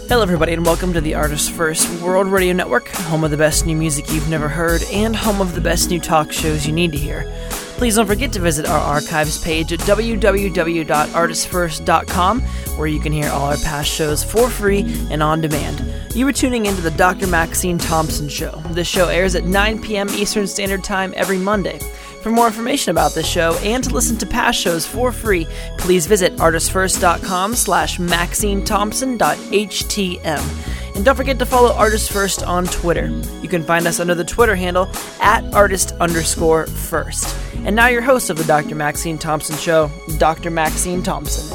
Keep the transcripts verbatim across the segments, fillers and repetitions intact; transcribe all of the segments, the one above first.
Hello everybody and welcome to the Artists First World Radio Network, home of the best new music you've never heard and home of the best new talk shows you need to hear. Please don't forget to visit our archives page at w w w dot artists first dot com, where you can hear all our past shows for free and on demand. You are tuning into the Doctor Maxine Thompson Show. This show airs at nine p.m. Eastern Standard Time every Monday. For more information about this show and to listen to past shows for free, please visit artists first dot com slash maxine thompson dot h t m. And don't forget to follow Artists First on Twitter. You can find us under the Twitter handle at artist underscore first. And now your host of the Doctor Maxine Thompson Show, Doctor Maxine Thompson.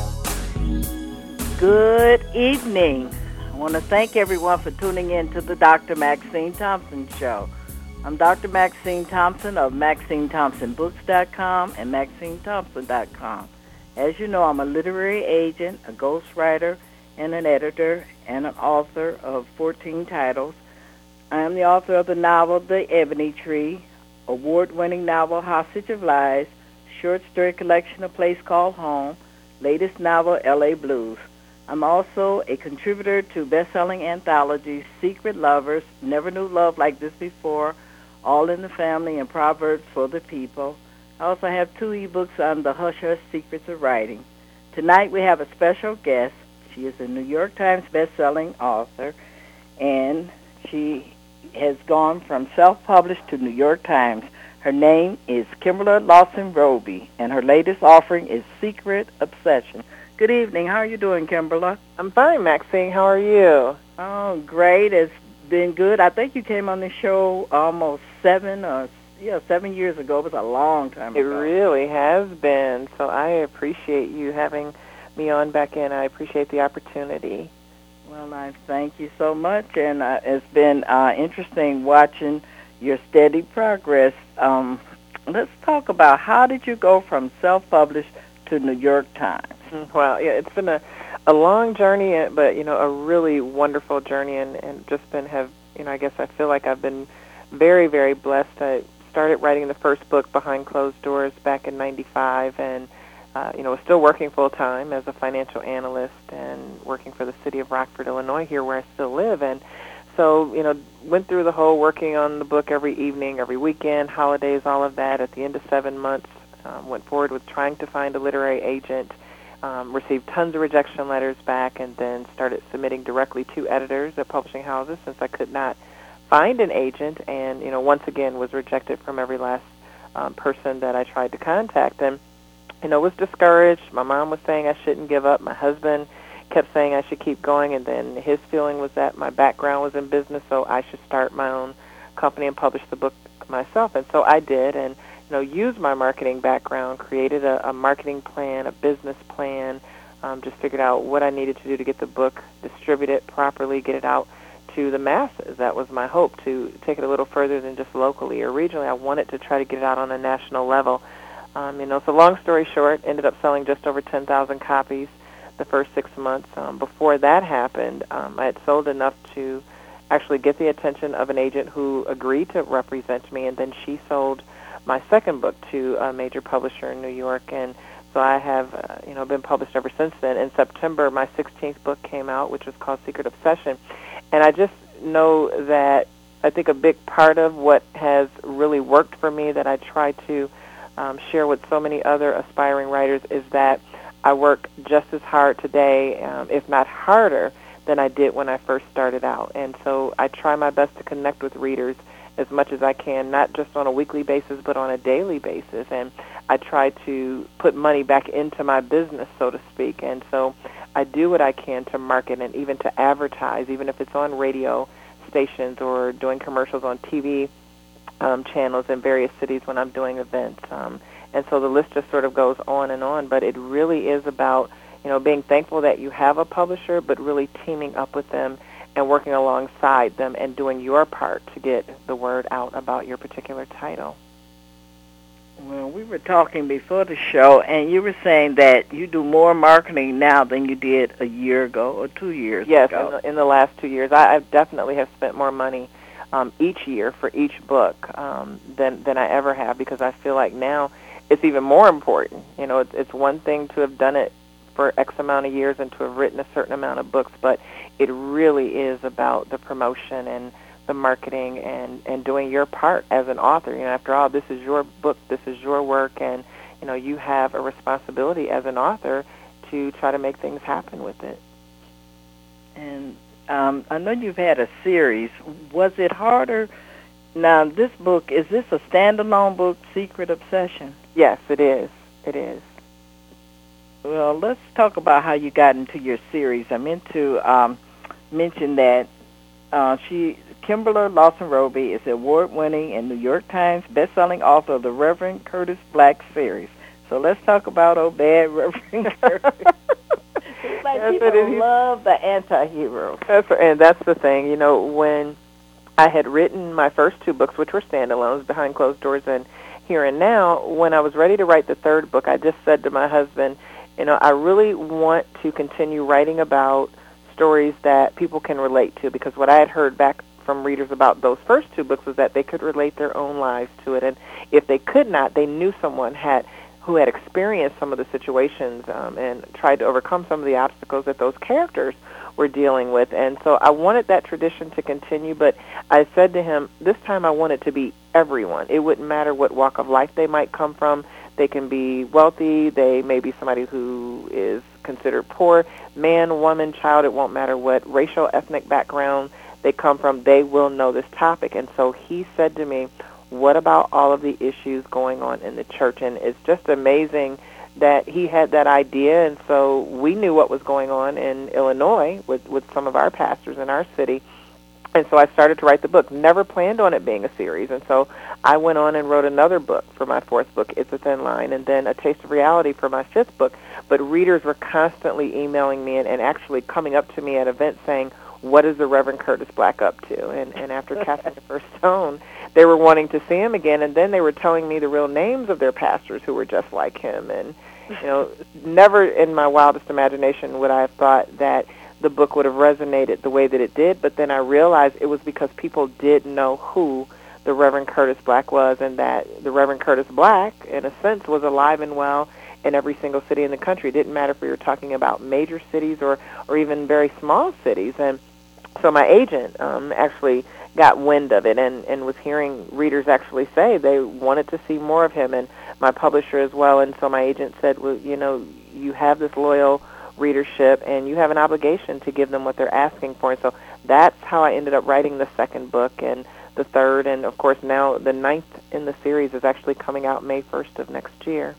Good evening. I want to thank everyone for tuning in to the Doctor Maxine Thompson Show. I'm Doctor Maxine Thompson of maxine thompson books dot com and maxine thompson dot com. As you know, I'm a literary agent, a ghostwriter, and an editor, and an author of fourteen titles. I am the author of the novel The Ebony Tree, award-winning novel Hostage of Lies, short story collection A Place Called Home, latest novel L A Blues. I'm also a contributor to best-selling anthologies Secret Lovers, Never Knew Love Like This Before, All in the Family, and Proverbs for the People. I also have two ebooks on the Hush Hush Secrets of Writing. Tonight we have a special guest. She is a New York Times best-selling author, and she has gone from self-published to New York Times. Her name is Kimberla Lawson Roby, and her latest offering is Secret Obsession. Good evening. How are you doing, Kimberla? I'm fine, Maxine. How are you? Oh, great. It's been good. I think you came on the show almost seven or yeah, seven years ago. It was a long time it ago. It really has been. So I appreciate you having me on back in. I appreciate the opportunity. Well, I thank you so much, and uh, it's been uh, interesting watching your steady progress. Um, let's talk about how did you go from self-published to New York Times? Well, yeah, it's been a, a long journey, but, you know, a really wonderful journey, and, and just been have, you know, I guess I feel like I've been very, very blessed. I started writing the first book Behind Closed Doors back in ninety-five, and, uh, you know, was still working full-time as a financial analyst and working for the city of Rockford, Illinois, here where I still live. And so, you know, went through the whole working on the book every evening, every weekend, holidays, all of that. At the end of seven months, um, went forward with trying to find a literary agent. Um, received tons of rejection letters back, and then started submitting directly to editors at publishing houses since I could not find an agent, and, you know, once again was rejected from every last um, person that I tried to contact. And, you know, was discouraged. My mom was saying I shouldn't give up. My husband kept saying I should keep going, and then his feeling was that my background was in business, so I should start my own company and publish the book myself. And so I did, and you know, used my marketing background, created a, a marketing plan, a business plan, um, just figured out what I needed to do to get the book distributed properly, get it out to the masses. That was my hope, to take it a little further than just locally or regionally. I wanted to try to get it out on a national level. Um, you know, so long story short, ended up selling just over ten thousand copies the first six months. Um, before that happened, um, I had sold enough to actually get the attention of an agent who agreed to represent me, and then she sold my second book to a major publisher in New York, and so I have, uh, you know, been published ever since then. In September, my sixteenth book came out, which was called Secret Obsession, and I just know that I think a big part of what has really worked for me that I try to um, share with so many other aspiring writers is that I work just as hard today, um, if not harder, than I did when I first started out, and so I try my best to connect with readers as much as I can, not just on a weekly basis, but on a daily basis. And I try to put money back into my business, so to speak. And so I do what I can to market and even to advertise, even if it's on radio stations or doing commercials on T V um, channels in various cities when I'm doing events. Um, and so the list just sort of goes on and on. But it really is about, you know, being thankful that you have a publisher, but really teaming up with them and working alongside them and doing your part to get the word out about your particular title. Well, we were talking before the show, and you were saying that you do more marketing now than you did a year ago or two years yes, ago. Yes, in, in the last two years. I, I definitely have spent more money um, each year for each book um, than, than I ever have, because I feel like now it's even more important. You know, it's, it's one thing to have done it for X amount of years and to have written a certain amount of books, but it really is about the promotion and the marketing and, and doing your part as an author. You know, after all, this is your book, this is your work, and, you know, you have a responsibility as an author to try to make things happen with it. And um, I know you've had a series. Was it harder? Now, this book, is this a standalone book, Secret Obsession? Yes, it is. It is. Well, let's talk about how you got into your series. I meant to um, mention that uh, she, Kimberly Lawson Roby, is the award-winning and New York Times best-selling author of the Reverend Curtis Black series. So let's talk about old bad Reverend Curtis. It's like Yes, people it is. love the anti-hero. That's, and that's the thing. You know, when I had written my first two books, which were standalones, Behind Closed Doors and Here and Now, when I was ready to write the third book, I just said to my husband, you know, I really want to continue writing about stories that people can relate to, because what I had heard back from readers about those first two books was that they could relate their own lives to it, and if they could not, they knew someone had who had experienced some of the situations um, and tried to overcome some of the obstacles that those characters were dealing with. And so I wanted that tradition to continue, but I said to him, this time I want it to be everyone. It wouldn't matter what walk of life they might come from. They can be wealthy. They may be somebody who is considered poor. Man, woman, child, it won't matter what racial, ethnic background they come from. They will know this topic. And so he said to me, what about all of the issues going on in the church? And it's just amazing that he had that idea, and so we knew what was going on in Illinois with, with some of our pastors in our city, and so I started to write the book. Never planned on it being a series, and so I went on and wrote another book for my fourth book, It's a Thin Line, and then A Taste of Reality for my fifth book. But readers were constantly emailing me and, and actually coming up to me at events saying, what is the Reverend Curtis Black up to? And, and after casting the first stone, they were wanting to see him again, and then they were telling me the real names of their pastors who were just like him. And, you know, never in my wildest imagination would I have thought that the book would have resonated the way that it did, but then I realized it was because people did know who the Reverend Curtis Black was, and that the Reverend Curtis Black, in a sense, was alive and well in every single city in the country. It didn't matter if we were talking about major cities or, or even very small cities. And so my agent um, actually got wind of it and, and was hearing readers actually say they wanted to see more of him, and my publisher as well. And so my agent said, well, you know, you have this loyal readership and you have an obligation to give them what they're asking for. And so that's how I ended up writing the second book and the third, and of course now the ninth in the series is actually coming out May first of next year.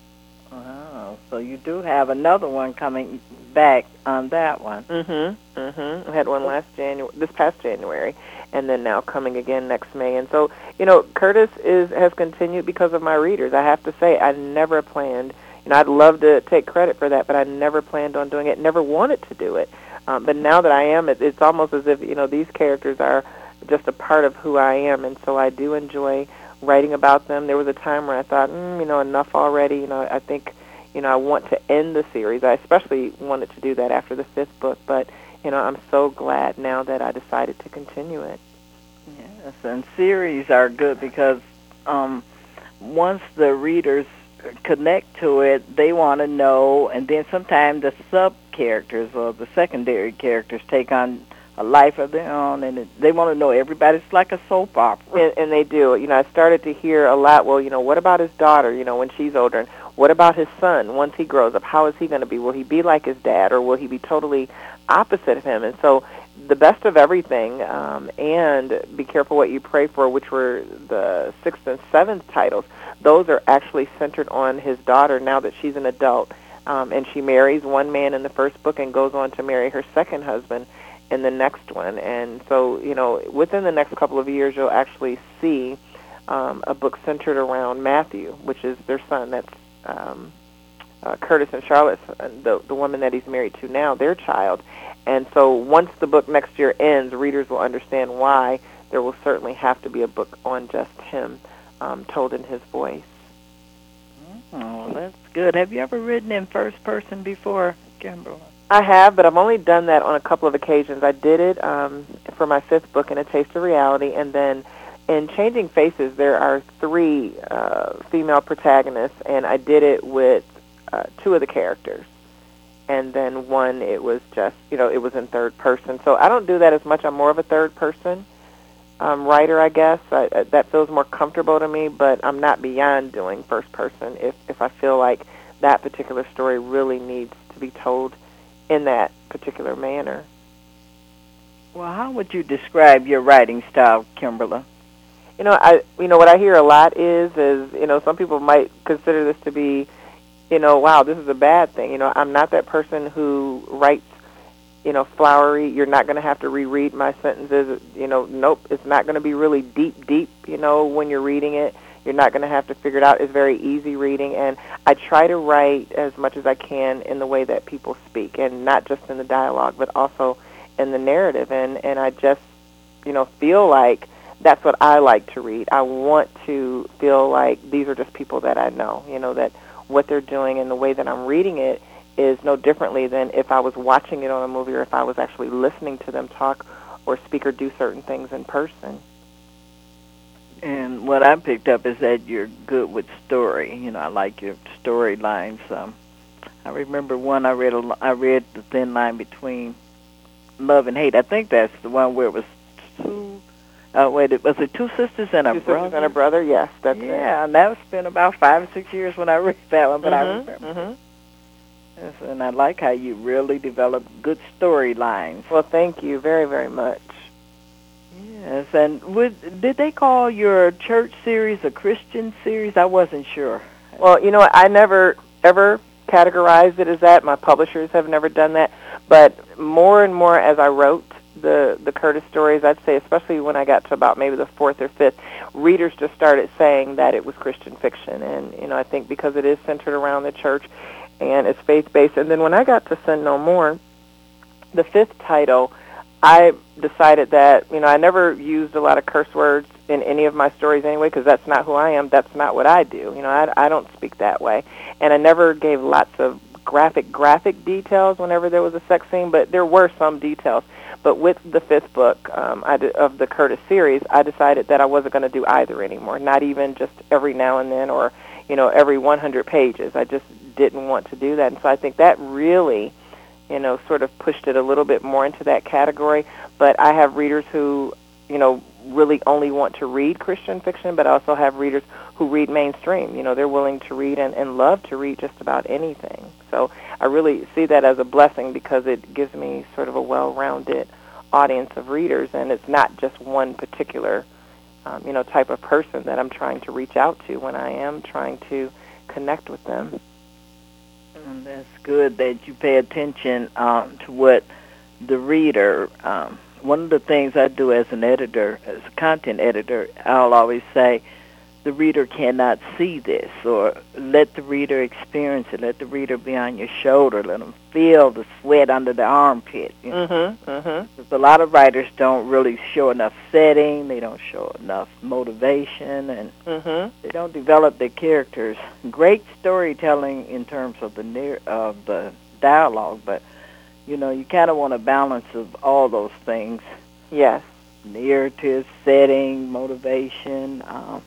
Wow, so you do have another one coming back on that one. Mm-hmm, mm-hmm. I had one last January, this past January, and then now coming again next May. And so, you know, Curtis is has continued because of my readers. I have to say, I never planned, you know, I'd love to take credit for that, but I never planned on doing it, never wanted to do it. Um, but now that I am, it, it's almost as if, you know, these characters are just a part of who I am, and so I do enjoy writing about them. There was a time where I thought, mm, you know, enough already. You know, I think, you know, I want to end the series. I especially wanted to do that after the fifth book, but, you know, I'm so glad now that I decided to continue it. Yes, and series are good because um, once the readers connect to it, they want to know, and then sometimes the sub-characters or the secondary characters take on a life of their own, and it, they want to know everybody. It's like a soap opera. And, and they do. You know, I started to hear a lot, well, you know, what about his daughter, you know, when she's older? And what about his son once he grows up? How is he going to be? Will he be like his dad, or will he be totally opposite of him? And so the best of everything, um, and Be Careful What You Pray For, which were the sixth and seventh titles, those are actually centered on his daughter now that she's an adult. Um, and she marries one man in the first book and goes on to marry her second husband in the next one. And so, you know, within the next couple of years, you'll actually see um, a book centered around Matthew, which is their son. That's um, uh, Curtis and Charlotte, the, the woman that he's married to now, their child. And so once the book next year ends, readers will understand why there will certainly have to be a book on just him, um, told in his voice. Oh, that's good. Have you ever written in first person before, Kimberly? I have, but I've only done that on a couple of occasions. I did it um, for my fifth book, In A Taste of Reality, and then in Changing Faces, there are three uh, female protagonists, and I did it with uh, two of the characters. and then one it was just, you know, it was in third person. So I don't do that as much. I'm more of a third person um, writer, I guess. I, I, that feels more comfortable to me, but I'm not beyond doing first person if, if I feel like that particular story really needs to be told in that particular manner. Well, how would you describe your writing style, Kimberly? You know, I you know what I hear a lot is is you know some people might consider this to be, you know, wow, this is a bad thing. You know, I'm not that person who writes, you know, flowery. You're not going to have to reread my sentences. You know, nope, it's not going to be really deep, deep. You know, when you're reading it, you're not going to have to figure it out. It's very easy reading, and I try to write as much as I can in the way that people speak, and not just in the dialogue, but also in the narrative. And and I just, you know, feel like that's what I like to read. I want to feel like these are just people that I know, you know, that what they're doing and the way that I'm reading it is no differently than if I was watching it on a movie or if I was actually listening to them talk or speak or do certain things in person. And what I picked up is that you're good with story. You know, I like your storylines. Um, I remember one I read, a, I read The Thin Line Between Love and Hate. I think that's the one where it was two... Uh, wait, was it Two Sisters and a Two Brother? Sisters and a Brother, yes, that's yeah, it. Yeah, and that's been about five or six years when I read that one, but mm-hmm, I remember. Mm-hmm. Yes, and I like how you really develop good storylines. Well, thank you very, very much. Yes, and would, did they call your church series a Christian series? I wasn't sure. Well, you know what, I never ever categorized it as that. My publishers have never done that. But more and more as I wrote the the Curtis stories, I'd say, especially when I got to about maybe the fourth or fifth, readers just started saying that it was Christian fiction. And, you know, I think because it is centered around the church and it's faith-based. And then when I got to Sin No More, the fifth title, I decided that, you know, I never used a lot of curse words in any of my stories anyway, because that's not who I am. That's not what I do. You know, I, I don't speak that way. And I never gave lots of graphic, graphic details whenever there was a sex scene, but there were some details. But with the fifth book um, I did, of the Curtis series, I decided that I wasn't going to do either anymore, not even just every now and then or, you know, every one hundred pages. I just didn't want to do that. And so I think that really, you know, sort of pushed it a little bit more into that category. But I have readers who, you know, really only want to read Christian fiction, but I also have readers who read mainstream. You know, they're willing to read and, and love to read just about anything. So I really see that as a blessing because it gives me sort of a well-rounded audience of readers, and it's not just one particular, um, you know, type of person that I'm trying to reach out to when I am trying to connect with them. And that's good that you pay attention um, to what the reader, um, one of the things I do as an editor, as a content editor, I'll always say, the reader cannot see this, or let the reader experience it. Let the reader be on your shoulder. Let them feel the sweat under the armpit. You know? Mm-hmm, mm-hmm. Because a lot of writers don't really show enough setting. They don't show enough motivation, and mm-hmm. they don't develop their characters. Great storytelling in terms of the near of the dialogue, but you know you kind of want a balance of all those things. Yes. Narrative, setting, motivation. Um,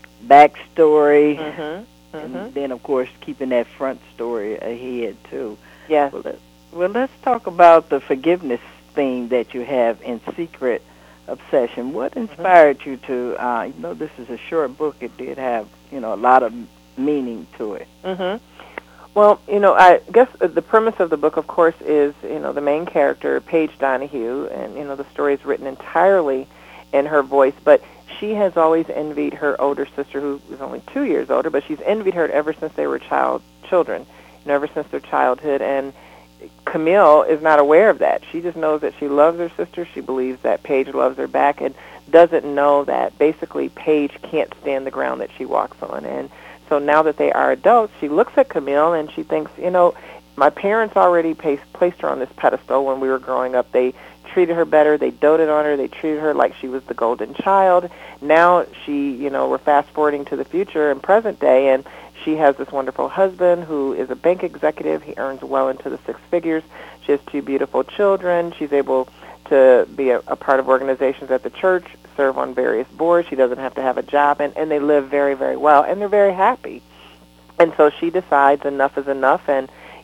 backstory, mm-hmm. Mm-hmm. and then, of course, keeping that front story ahead, too. Yes. Well, let, well, let's talk about the forgiveness theme that you have in Secret Obsession. What inspired mm-hmm. you to, uh, you know, this is a short book. It did have, you know, a lot of meaning to it. Mm-hmm. Well, you know, I guess the premise of the book, of course, is, you know, the main character, Paige Donahue, and, you know, the story is written entirely in her voice, but she has always envied her older sister, who is only two years older, but she's envied her ever since they were child children, you know, ever since their childhood. And Camille is not aware of that. She just knows that she loves her sister. She believes that Paige loves her back, and doesn't know that basically Paige can't stand the ground that she walks on. And so now that they are adults, she looks at Camille and she thinks, you know, my parents already placed, placed her on this pedestal when we were growing up. They treated her better. They doted on her. They treated her like she was the golden child. Now she, you know, we're fast-forwarding to the future and present day, and she has this wonderful husband who is a bank executive. He earns well into the six figures. She has two beautiful children. She's able to be a, a part of organizations at the church, serve on various boards. She doesn't have to have a job, and, and they live very, very well, and they're very happy. And so she decides enough is enough, and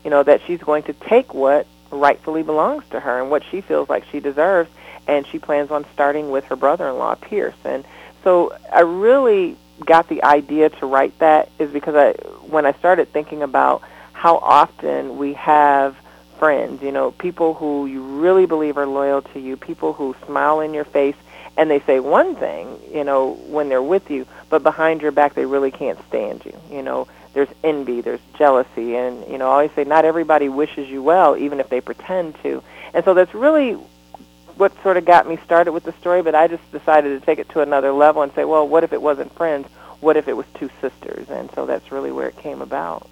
you know, that she's going to take what rightfully belongs to her and what she feels like she deserves, and she plans on starting with her brother-in-law, Pierce. And so I really got the idea to write that is because I, when I started thinking about how often we have friends, you know, people who you really believe are loyal to you, people who smile in your face, and they say one thing, you know, when they're with you, but behind your back they really can't stand you. You know, there's envy, there's jealousy, and, you know, I always say not everybody wishes you well, even if they pretend to. And so that's really what sort of got me started with the story, but I just decided to take it to another level and say, well, what if it wasn't friends? What if it was two sisters? And so that's really where it came about.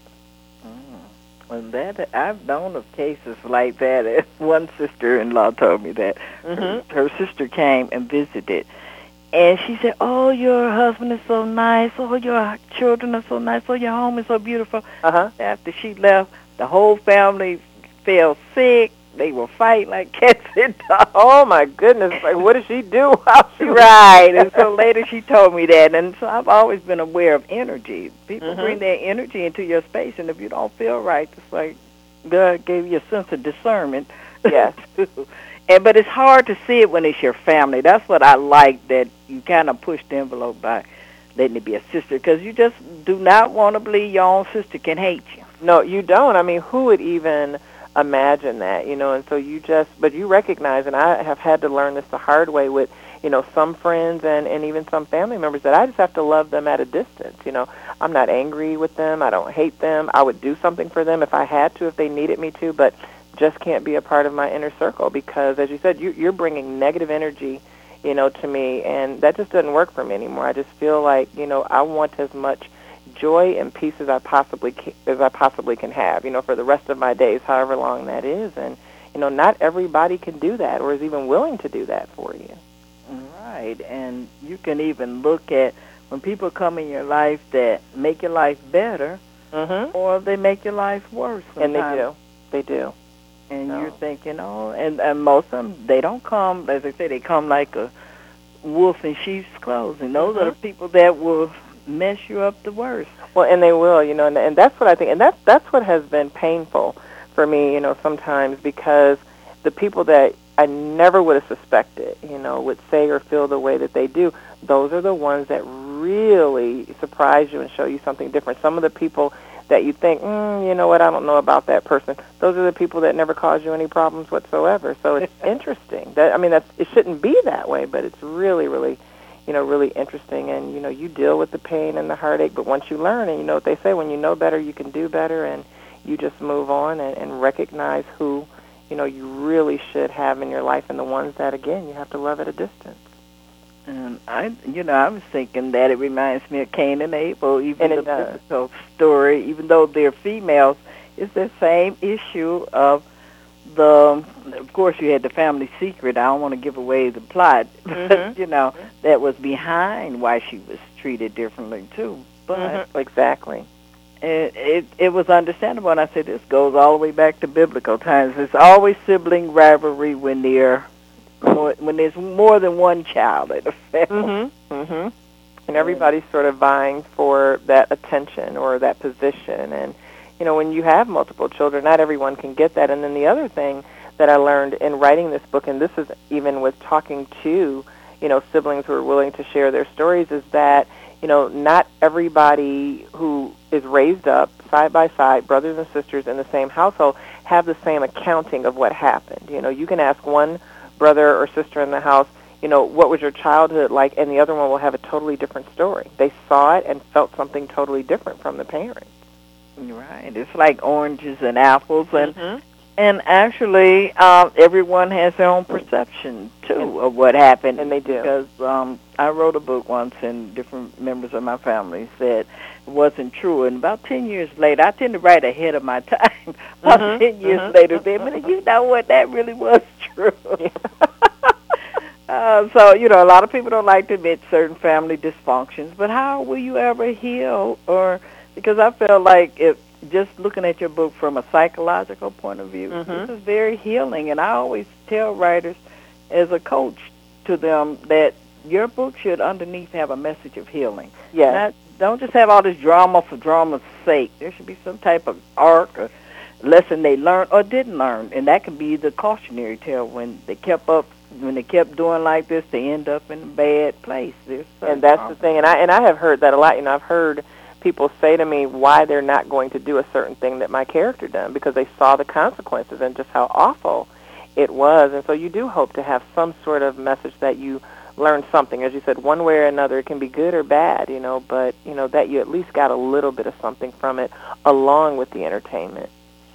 Well, that I've known of cases like that. One sister-in-law told me that Mm-hmm. her, her sister came and visited, and she said, "Oh, your husband is so nice. Oh, your children are so nice. Oh, your home is so beautiful." Uh-huh. After she left, the whole family fell sick. They were fighting like cats and dogs. Oh, my goodness. Like, what did she do while she was Right, and so later she told me that, and so I've always been aware of energy. People Mm-hmm. bring their energy into your space, and if you don't feel right, it's like God gave you a sense of discernment. Yes. and but it's hard to see it when it's your family. That's what I like, that you kind of push the envelope by letting it be a sister, because you just do not want to believe your own sister can hate you. No, you don't. I mean, who would even imagine that, you know? And so you just, but you recognize, and I have had to learn this the hard way with, you know, some friends and, and even some family members, that I just have to love them at a distance. You know, I'm not angry with them. I don't hate them. I would do something for them if I had to, if they needed me to, but just can't be a part of my inner circle because, as you said, you, you're bringing negative energy, you know, to me, and that just doesn't work for me anymore. I just feel like, you know, I want as much joy and peace as I possibly can, as I possibly can have, you know, for the rest of my days, however long that is. And, you know, not everybody can do that or is even willing to do that for you. Right, and you can even look at when people come in your life that make your life better, Mm-hmm. or they make your life worse sometimes. And they do. They do. And No. you're thinking, oh, and, and most of them, they don't come, as I say, they come like a wolf in sheep's clothing. Those Mm-hmm. are the people that will mess you up the worst. Well, and they will, you know, and, and that's what I think, and that's that's what has been painful for me, you know, sometimes, because the people that I never would have suspected, you know, would say or feel the way that they do, those are the ones that really surprise you and show you something different. Some of the people that you think, mm, you know what, I don't know about that person, those are the people that never cause you any problems whatsoever. So it's interesting. That I mean, that's, it shouldn't be that way, but it's really, really, you know, really interesting. And, you know, you deal with the pain and the heartache, but once you learn, and you know what they say, when you know better, you can do better, and you just move on and, and recognize who, you know, you really should have in your life, and the ones that, again, you have to love at a distance. And I, you know, I was thinking that it reminds me of Cain and Abel, even And it the does. biblical story, even though they're females, it's the same issue of the, of course you had the family secret. I don't want to give away the plot, Mhm. but, you know, that was behind why she was treated differently, too. But Mm-hmm. Exactly. it, it, it was understandable, and I said this goes all the way back to biblical times. There's always sibling rivalry when they're More, when there's more than one child in a family. Mm-hmm. Mm-hmm. And everybody's sort of vying for that attention or that position. And, you know, when you have multiple children, not everyone can get that. And then the other thing that I learned in writing this book, and this is even with talking to, you know, siblings who are willing to share their stories, is that, you know, not everybody who is raised up side by side, brothers and sisters in the same household, have the same accounting of what happened. You know, you can ask one brother or sister in the house, you know, what was your childhood like, and the other one will have a totally different story. They saw it and felt something totally different from the parents. Right. It's like oranges and apples, and Mm-hmm. and actually, um, everyone has their own perception too And- of what happened. and they do. Because um, I wrote a book once, and different members of my family said it wasn't true. And about ten years later, I tend to write ahead of my time. About Mhm, ten years mhm. later, they but you know what? That really was true. Uh, so, you know, a lot of people don't like to admit certain family dysfunctions, but how will you ever heal? Or because I feel like if just looking at your book from a psychological point of view, Mhm. this is very healing. And I always tell writers as a coach to them that your book should underneath have a message of healing. Yes. Not, don't just have all this drama for drama's sake. There should be some type of arc or lesson they learned or didn't learn, and that can be the cautionary tale. When they kept up, when they kept doing like this, they end up in a bad place. And that's the thing, and I and I have heard that a lot. You know, I've heard people say to me why they're not going to do a certain thing that my character done, because they saw the consequences and just how awful it was. And so you do hope to have some sort of message that you learn something. As you said, one way or another, it can be good or bad, you know, but, you know, that you at least got a little bit of something from it along with the entertainment.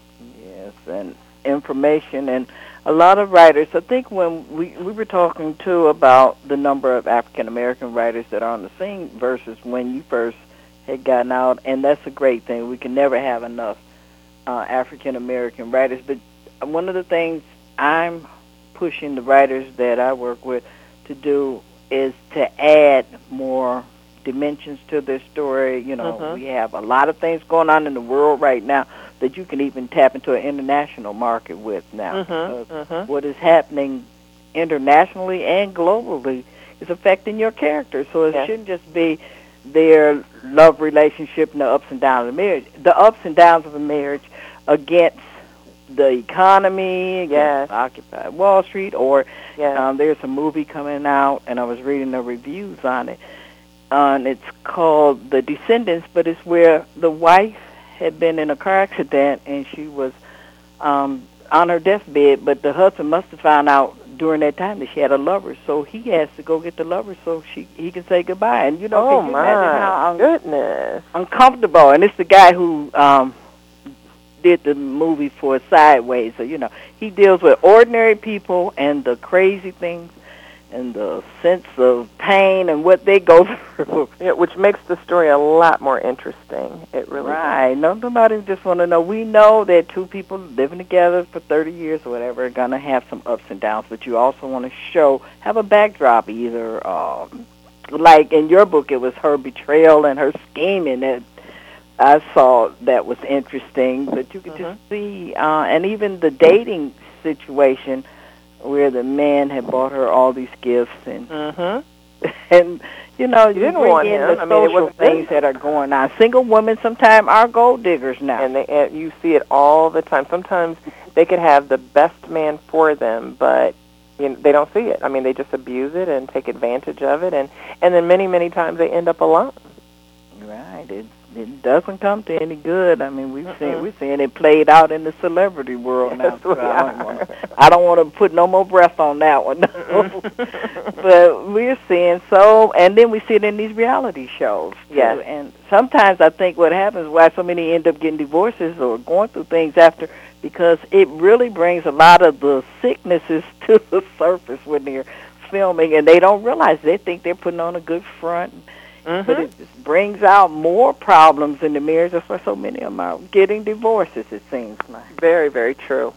Yes, and information. And a lot of writers, I think when we, we were talking, too, about the number of African-American writers that are on the scene versus when you first had gotten out, and that's a great thing. We can never have enough uh, African-American writers. But one of the things I'm pushing the writers that I work with to do is to add more dimensions to their story. You know, mm-hmm. we have a lot of things going on in the world right now that you can even tap into an international market with now. Mm-hmm. Uh, mm-hmm. What is happening internationally and globally is affecting your character. So it yes. shouldn't just be their love relationship and the ups and downs of marriage. The ups and downs of a marriage against the economy, against yes. Occupy Wall Street, or yes. um, there's a movie coming out, and I was reading the reviews on it, uh, and it's called The Descendants, but it's where the wife had been in a car accident, and she was um, on her deathbed, but the husband must have found out during that time that she had a lover, so he has to go get the lover so she he can say goodbye. And you know, oh can you my imagine how un- goodness, uncomfortable? And it's the guy who um, did the movie for Sideways, so you know he deals with ordinary people and the crazy things and the sense of pain and what they go through. Yeah, which makes the story a lot more interesting. It really right. No, nobody just want to know. We know that two people living together for thirty years or whatever are going to have some ups and downs, but you also want to show, have a backdrop, either um, like in your book, it was her betrayal and her scheming that I saw that was interesting, but you could mm-hmm. just see, uh, and even the dating situation where the man had bought her all these gifts, and mm-hmm. and you know you, you didn't bring want in him. the I mean, social it wasn't things that are going on. Single women sometimes are gold diggers now, and, they, and you see it all the time. Sometimes they could have the best man for them, but you know, they don't see it. I mean, they just abuse it and take advantage of it, and and then many many times they end up alone. Right. It it doesn't come to any good. I mean, we've mm-hmm. seen we've seen it played out in the celebrity world yes, now. So we I don't are. want to I don't want to put no more breath on that one. But we're seeing so, and then we see it in these reality shows. Too. Yes. And sometimes I think what happens, why so many end up getting divorces or going through things after, because it really brings a lot of the sicknesses to the surface when they're filming, and they don't realize. They think they're putting on a good front. Mm-hmm. But it just brings out more problems in the marriage. That's why so many of them are getting divorces, it seems like. Very, very true.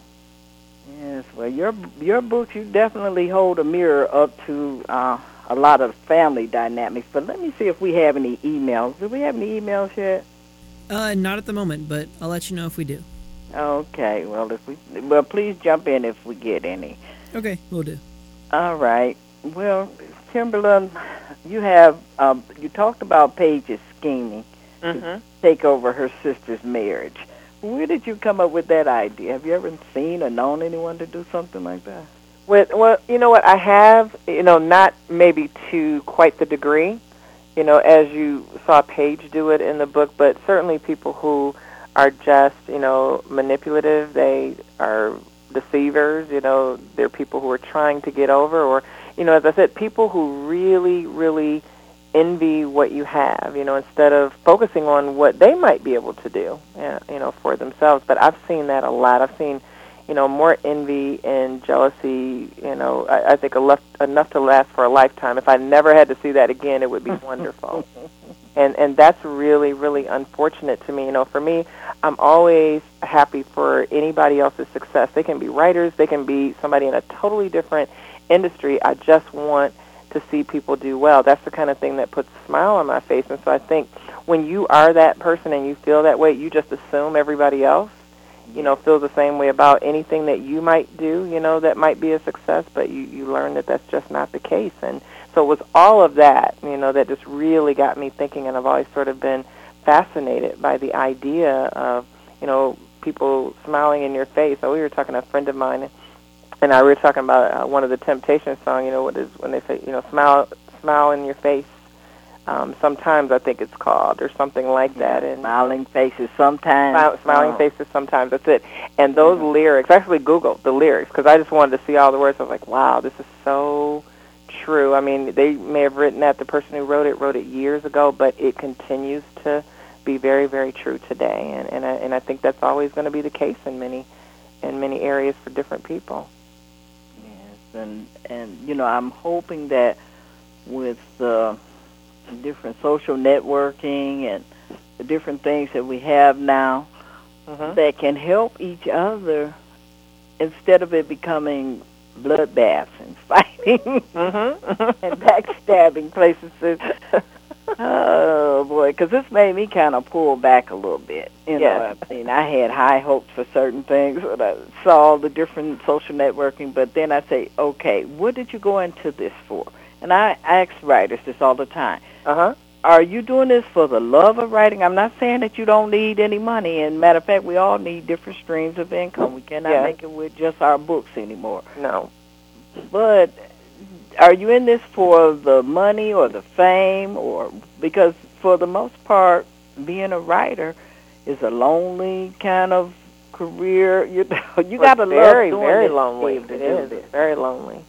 Yes, well, your your books, you definitely hold a mirror up to uh, a lot of family dynamics. But let me see if we have any emails. Do we have any emails yet? Uh, not at the moment, but I'll let you know if we do. Okay, well, if we well, please jump in if we get any. Okay, we'll do. All right. Well, Kimberly, you have um, you talked about Paige's scheming mm-hmm. to take over her sister's marriage. Where did you come up with that idea? Have you ever seen or known anyone to do something like that? With, well, you know what, I have, you know, not maybe to quite the degree, you know, as you saw Paige do it in the book, but certainly people who are just, you know, manipulative, they are deceivers, you know, they're people who are trying to get over, or, you know, as I said, people who really, really envy what you have, you know, instead of focusing on what they might be able to do, you know, for themselves. But I've seen that a lot. I've seen, you know, more envy and jealousy, you know, I, I think enough, enough to last for a lifetime. If I never had to see that again, it would be wonderful. And and that's really, really unfortunate to me. You know, for me, I'm always happy for anybody else's success. They can be writers. They can be somebody in a totally different industry. I just want to see people do well. That's the kind of thing that puts a smile on my face. And so I think when you are that person and you feel that way, you just assume everybody else, you know, feels the same way about anything that you might do, you know, that might be a success, but you, you learn that that's just not the case. And so it was all of that, you know, that just really got me thinking, and I've always sort of been fascinated by the idea of, you know, people smiling in your face. So we were talking to a friend of mine, and I we were talking about uh, one of the Temptations song. You know, what is when they say, you know, smile, smile in your face. Um, sometimes I think it's called, or something like that. And smiling faces sometimes. Smile, smiling oh. faces sometimes. That's it. And those mm-hmm. lyrics, I actually Googled the lyrics because I just wanted to see all the words. I was like, wow, this is so true. I mean, they may have written that. The person who wrote it wrote it years ago, but it continues to be very, very true today. And and I, and I think that's always going to be the case in many in many areas for different people. Yes, and and you know, I'm hoping that with the different social networking and the different things that we have now mm-hmm. that can help each other instead of it becoming bloodbaths and fighting mm-hmm. and backstabbing places. Oh, boy, because this made me kind of pull back a little bit. You yes. know, I mean, I had high hopes for certain things when I saw the different social networking, but then I say, okay, what did you go into this for? And I ask writers this all the time. Uh-huh. Are you doing this for the love of writing? I'm not saying that you don't need any money. And matter of fact, we all need different streams of income. We cannot yeah. make it with just our books anymore. No. But are you in this for the money or the fame? Or because for the most part, being a writer is a lonely kind of career. You know, you got to love very, doing very this. lonely. It is. It's very lonely.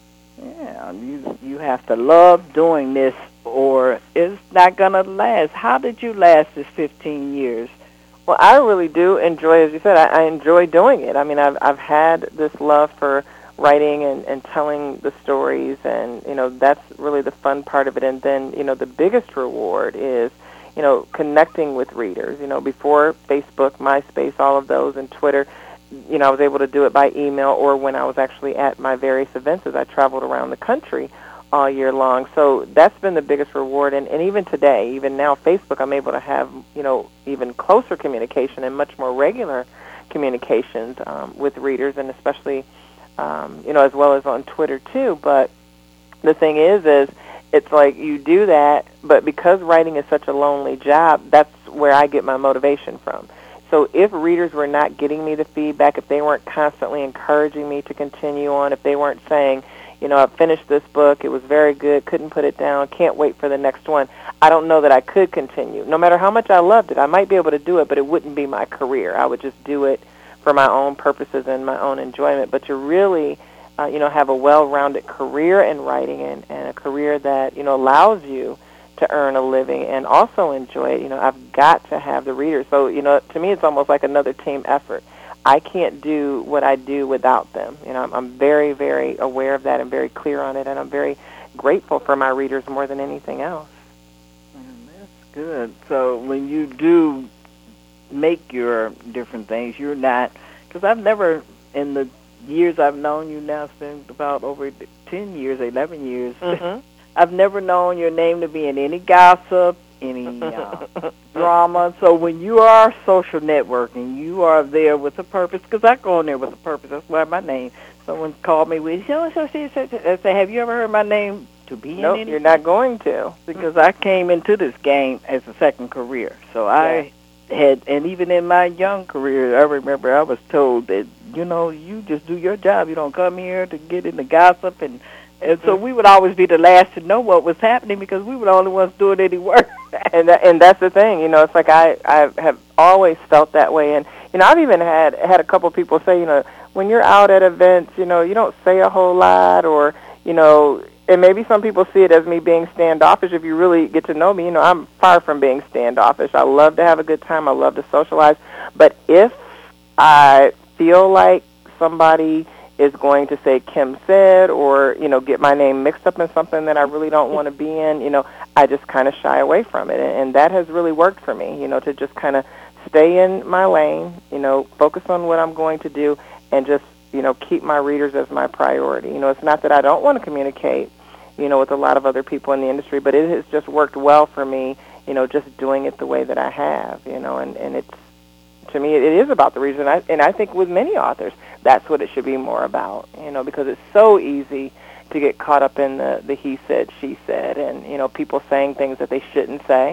Yeah, you you have to love doing this, or it's not going to last. How did you last this fifteen years? Well, I really do enjoy, as you said, I, I enjoy doing it. I mean, I've I've had this love for writing and, and telling the stories, and, you know, that's really the fun part of it. And then, you know, the biggest reward is, you know, connecting with readers. You know, before Facebook, MySpace, all of those, and Twitter, you know, I was able to do it by email or when I was actually at my various events as I traveled around the country all year long. So that's been the biggest reward. And, and even today, even now, Facebook, I'm able to have, you know, even closer communication and much more regular communications um, with readers, and especially, um, you know, as well as on Twitter too. But the thing is, is it's like you do that, but because writing is such a lonely job, that's where I get my motivation from. So if readers were not getting me the feedback, if they weren't constantly encouraging me to continue on, if they weren't saying, you know, I finished this book, it was very good, couldn't put it down, can't wait for the next one, I don't know that I could continue. No matter how much I loved it, I might be able to do it, but it wouldn't be my career. I would just do it for my own purposes and my own enjoyment. But to really, uh, you know, have a well-rounded career in writing and, and a career that, you know, allows you to earn a living and also enjoy it, you know, I've got to have the readers. So, you know, to me it's almost like another team effort. I can't do what I do without them. You know, I'm, I'm very, very aware of that and very clear on it, and I'm very grateful for my readers more than anything else. Mm, that's good. So when you do make your different things, you're not, because I've never, in the years I've known you now, it's been about over ten years, eleven years, mm-hmm. I've never known your name to be in any gossip, any uh, drama. So when you are social networking, you are there with a purpose, because I go on there with a purpose. That's why my name, someone called me with, so, so, so, so, so. I say, have you ever heard my name to be nope, in anything? You're not going to. Because I came into this game as a second career. So I yeah. had, and even in my young career, I remember I was told that, you know, you just do your job. You don't come here to get into gossip. And And so we would always be the last to know what was happening because we were the only ones doing any work. and that, and that's the thing, you know. It's like I I have always felt that way, and you know I've even had had a couple of people say, you know, when you're out at events, you know, you don't say a whole lot, or you know, and maybe some people see it as me being standoffish. If you really get to know me, you know, I'm far from being standoffish. I love to have a good time. I love to socialize, but if I feel like somebody is going to say Kim said, or, you know, get my name mixed up in something that I really don't want to be in, you know, I just kind of shy away from it. And, and that has really worked for me, you know, to just kind of stay in my lane, you know, focus on what I'm going to do, and just, you know, keep my readers as my priority. You know, it's not that I don't want to communicate, you know, with a lot of other people in the industry, but it has just worked well for me, you know, just doing it the way that I have, you know, and, and it's, to me, it is about the reason, I, and I think with many authors, that's what it should be more about, you know, because it's so easy to get caught up in the, the he said, she said, and, you know, people saying things that they shouldn't say.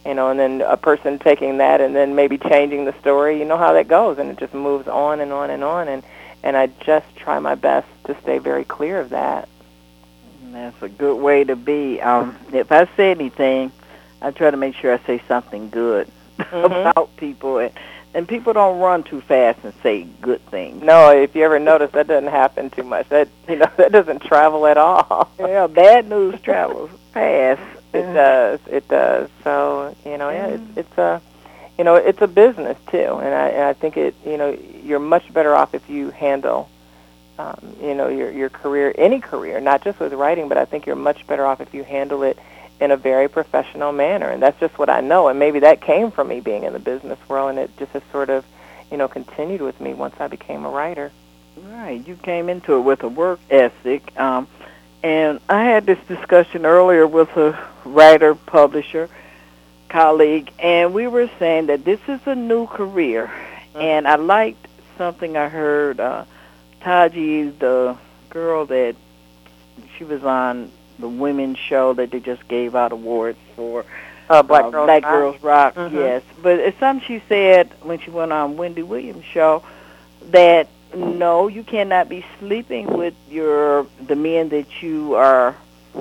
you know, and then a person taking that and then maybe changing the story. You know how that goes, and it just moves on and on and on, and, and I just try my best to stay very clear of that. That's a good way to be. Um, if I say anything, I try to make sure I say something good mm-hmm. about people, and, and people don't run too fast and say good things. No, if you ever notice, that doesn't happen too much. That you know, that doesn't travel at all. Yeah, bad news travels fast. It does. It does. So you know, yeah, it's it's a, you know, it's a business too, and I and I think it. You know, you're much better off if you handle, um, you know, your your career, any career, not just with writing, but I think you're much better off if you handle it in a very professional manner, and that's just what I know. And maybe that came from me being in the business world, and it just has sort of, you know, continued with me once I became a writer. Right. You came into it with a work ethic. Um, And I had this discussion earlier with a writer, publisher, colleague, and we were saying that this is a new career. Mm-hmm. And I liked something I heard. Uh, Taji, the girl that she was on the women's show that they just gave out awards for. Uh, Black, uh, Girls, Black Rock. Girls Rock, mm-hmm. yes. But it's something she said when she went on Wendy Williams' show that no, you cannot be sleeping with your the men that you are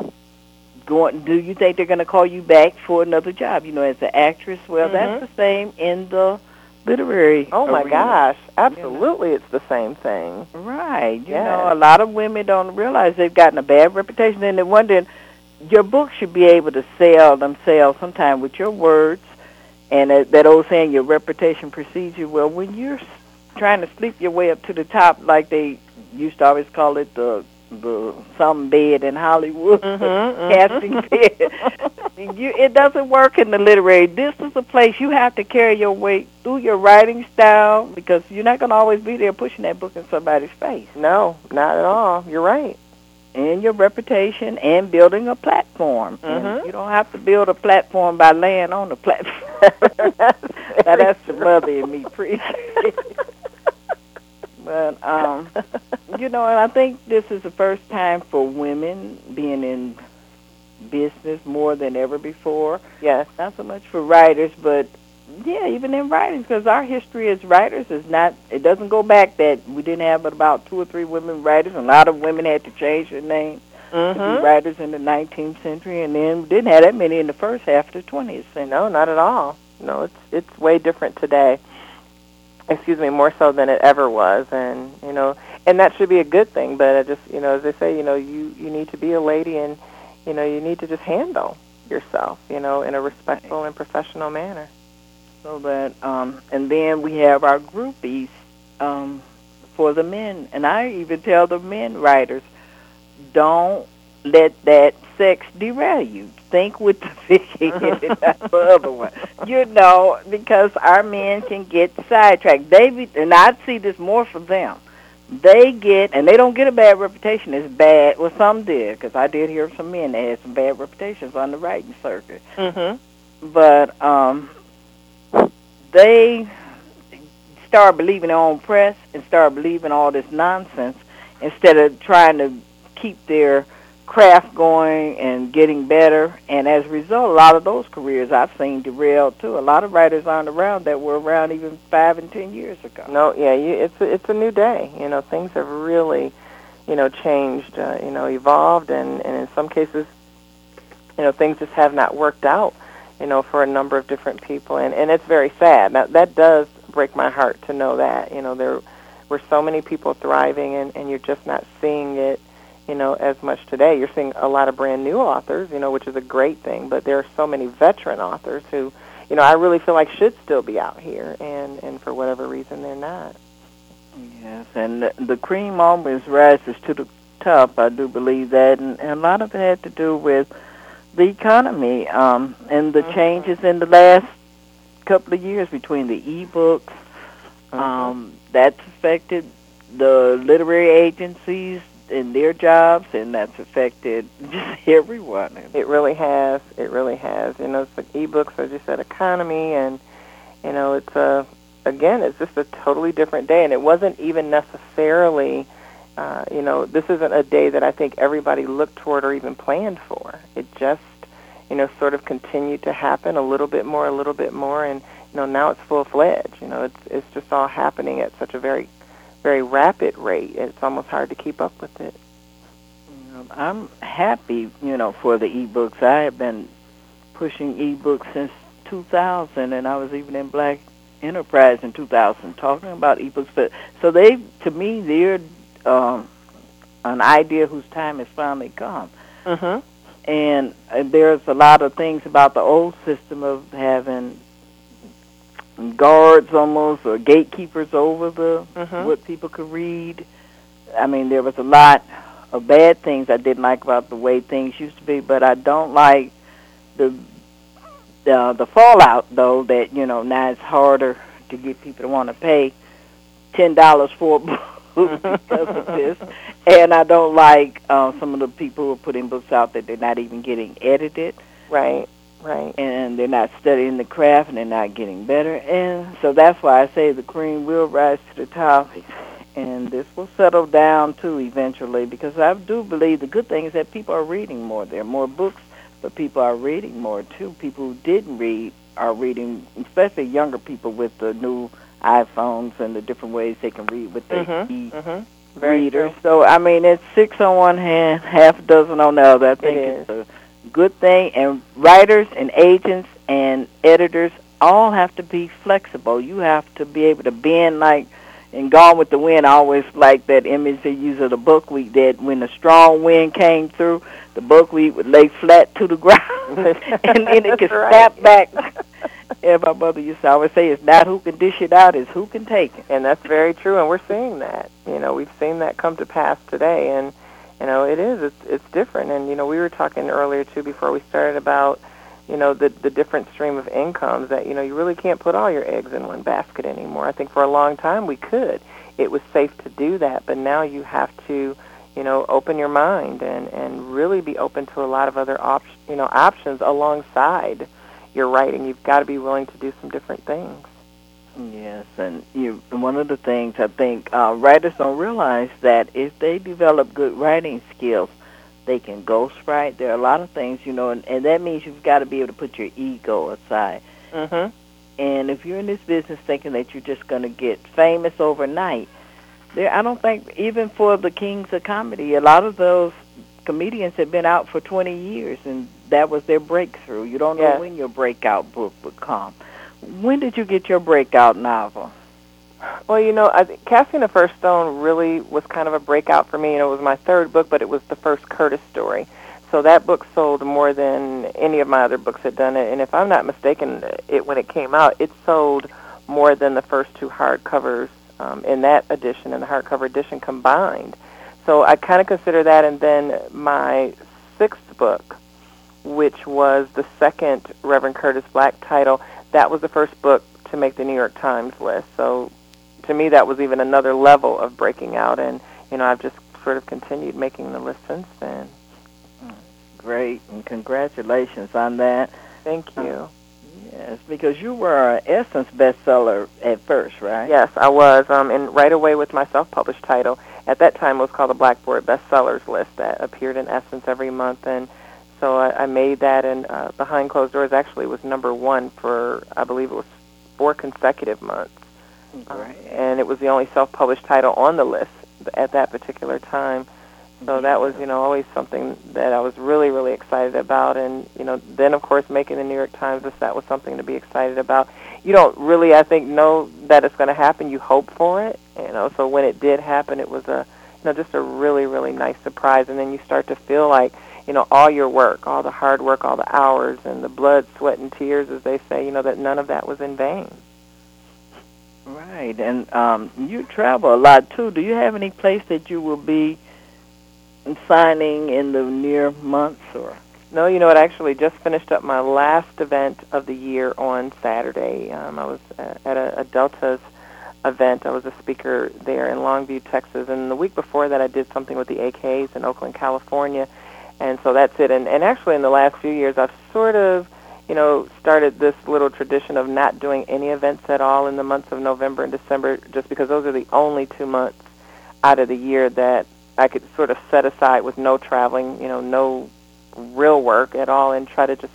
going. Do you think they're going to call you back for another job? You know, as an actress. Well, mm-hmm. that's the same in the literary. Oh my arena. gosh, absolutely, you know? It's the same thing. Right. You yes. know, a lot of women don't realize they've gotten a bad reputation, and they're wondering your book should be able to sell themselves sometime with your words, and that, that old saying, your reputation precedes you. Well, when you're trying to sleep your way up to the top, like they used to always call it, the the some bed in Hollywood, mm-hmm, casting mm-hmm. bed. You, it doesn't work in the literary. This is a place you have to carry your weight through your writing style, because you're not going to always be there pushing that book in somebody's face. No, not at all. You're right. And your reputation and building a platform. Mm-hmm. And you don't have to build a platform by laying on the platform. Now, that's the mother in me preaching. But, um, you know, and I think this is the first time for women being in business more than ever before. Yes. Not so much for writers, but, yeah, even in writers, because our history as writers is not, it doesn't go back that we didn't have but about two or three women writers. A lot of women had to change their name mm-hmm. to be writers in the nineteenth century, and then we didn't have that many in the first half of the twentieth century. No, not at all. No, it's it's way different today. Excuse me, more so than it ever was, and you know, and that should be a good thing. But I just, you know, as they say, you know, you you need to be a lady, and you know, you need to just handle yourself, you know, in a respectful and professional manner. So that, um, and then we have our groupies um, for the men, and I even tell the men writers, don't let that sex derail you. Think with the Vicky and not the other one. You know, because our men can get sidetracked. They be, and I see this more for them. They get, and they don't get a bad reputation. It's bad. Well, some did, because I did hear of some men that had some bad reputations on the writing circuit. Mm-hmm. But um, they start believing their own press and start believing all this nonsense instead of trying to keep their craft going and getting better. And as a result, a lot of those careers I've seen derailed too. A lot of writers aren't around that were around even five and ten years ago. No, yeah, you, it's a, it's a new day. You know, things have really, you know, changed. Uh, you know, evolved, and, and in some cases, you know, things just have not worked out. You know, for a number of different people, and and it's very sad. Now, that does break my heart to know that. You know, there were so many people thriving, and and you're just not seeing it, you know, as much today. You're seeing a lot of brand new authors, you know, which is a great thing, but there are so many veteran authors who, you know, I really feel like should still be out here, and, and for whatever reason they're not. Yes, and the, the cream always rises to the top, I do believe that, and, and a lot of it had to do with the economy um, and the mm-hmm. changes in the last couple of years between the e-books. Mm-hmm. Um, that's affected the literary agencies in their jobs, and that's affected just everyone. It really has. It really has. You know, it's like e-books, as you said, economy, and, you know, it's a, again, it's just a totally different day, and it wasn't even necessarily, uh, you know, this isn't a day that I think everybody looked toward or even planned for. It just, you know, sort of continued to happen a little bit more, a little bit more, and you know, now it's full-fledged. You know, it's it's just all happening at such a very, very rapid rate. It's almost hard to keep up with it. I'm happy, you know, for the e-books. I have been pushing e-books since two thousand, and I was even in Black Enterprise in two thousand talking about e-books. But so they, to me, they're um, an idea whose time has finally come. Mm-hmm. And uh, there's a lot of things about the old system of having guards almost or gatekeepers over the mm-hmm. what people could read. I mean, there was a lot of bad things I didn't like about the way things used to be, but I don't like the uh, the fallout, though, that, you know, now it's harder to get people to want to pay ten dollars for a book because of this. And I don't like uh, some of the people who are putting books out that they're not even getting edited. Right, right. And they're not studying the craft, and they're not getting better. And so that's why I say the cream will rise to the top. And this will settle down, too, eventually, because I do believe the good thing is that people are reading more. There are more books, but people are reading more, too. People who didn't read are reading, especially younger people with the new iPhones and the different ways they can read with their mm-hmm. e-readers. Mm-hmm. So, I mean, it's six on one hand, half a dozen on the other. I think it it's a good thing. And writers and agents and editors all have to be flexible. You have to be able to bend like, and Gone with the Wind, I always like that image they use of the buckwheat, that when the strong wind came through, the buckwheat would lay flat to the ground, and then it could snap right. back. Yeah, my mother used to always say, it's not who can dish it out, it's who can take it. And that's very true, and we're seeing that. You know, we've seen that come to pass today, and, you know, it is. It's, it's different. And, you know, we were talking earlier, too, before we started about, you know, the the different stream of incomes that, you know, you really can't put all your eggs in one basket anymore. I think for a long time we could. It was safe to do that, but now you have to, you know, open your mind and, and really be open to a lot of other op- you know, options alongside your writing. You've got to be willing to do some different things. Yes, and you, one of the things I think uh, writers don't realize that if they develop good writing skills, they can ghostwrite. There are a lot of things, you know, and, and that means you've got to be able to put your ego aside. Mm-hmm. And if you're in this business thinking that you're just going to get famous overnight, there, I don't think, even for the kings of comedy, a lot of those comedians have been out for twenty years, and that was their breakthrough. You don't know yes. when your breakout book would come. When did you get your breakout novel? Well, you know, I, Casting the First Stone really was kind of a breakout for me. You know, it was my third book, but it was the first Curtis story. So that book sold more than any of my other books had done. And if I'm not mistaken, it when it came out, it sold more than the first two hardcovers um, in that edition and the hardcover edition combined. So I kind of consider that. And then my sixth book, which was the second Reverend Curtis Black title, that was the first book to make the New York Times list. So to me, that was even another level of breaking out, and, you know, I've just sort of continued making the list since then. Great, and congratulations on that. Thank you. Uh, yes, because you were an Essence bestseller at first, right? Yes, I was, um, and right away with my self-published title. At that time, it was called the Blackboard Bestsellers list that appeared in Essence every month, and so I, I made that, and uh, Behind Closed Doors actually was number one for, I believe it was four consecutive months. Right. Um, and it was the only self-published title on the list at that particular time. So that was, you know, always something that I was really, really excited about. And, you know, then, of course, making the New York Times list, that was something to be excited about. You don't really, I think, know that it's going to happen. You hope for it, you know. So when it did happen, it was, a, you know, just a really, really nice surprise. And then you start to feel like, you know, all your work, all the hard work, all the hours, and the blood, sweat, and tears, as they say, you know, that none of that was in vain. Right, and um, you travel a lot, too. Do you have any place that you will be signing in the near months? Or No, you know what, I actually just finished up my last event of the year on Saturday. Um, I was uh, at a, a Delta's event. I was a speaker there in Longview, Texas, and the week before that I did something with the A Ks in Oakland, California, and so that's it. And, and actually in the last few years I've sort of, you know, started this little tradition of not doing any events at all in the months of November and December, just because those are the only two months out of the year that I could sort of set aside with no traveling, you know, no real work at all, and try to just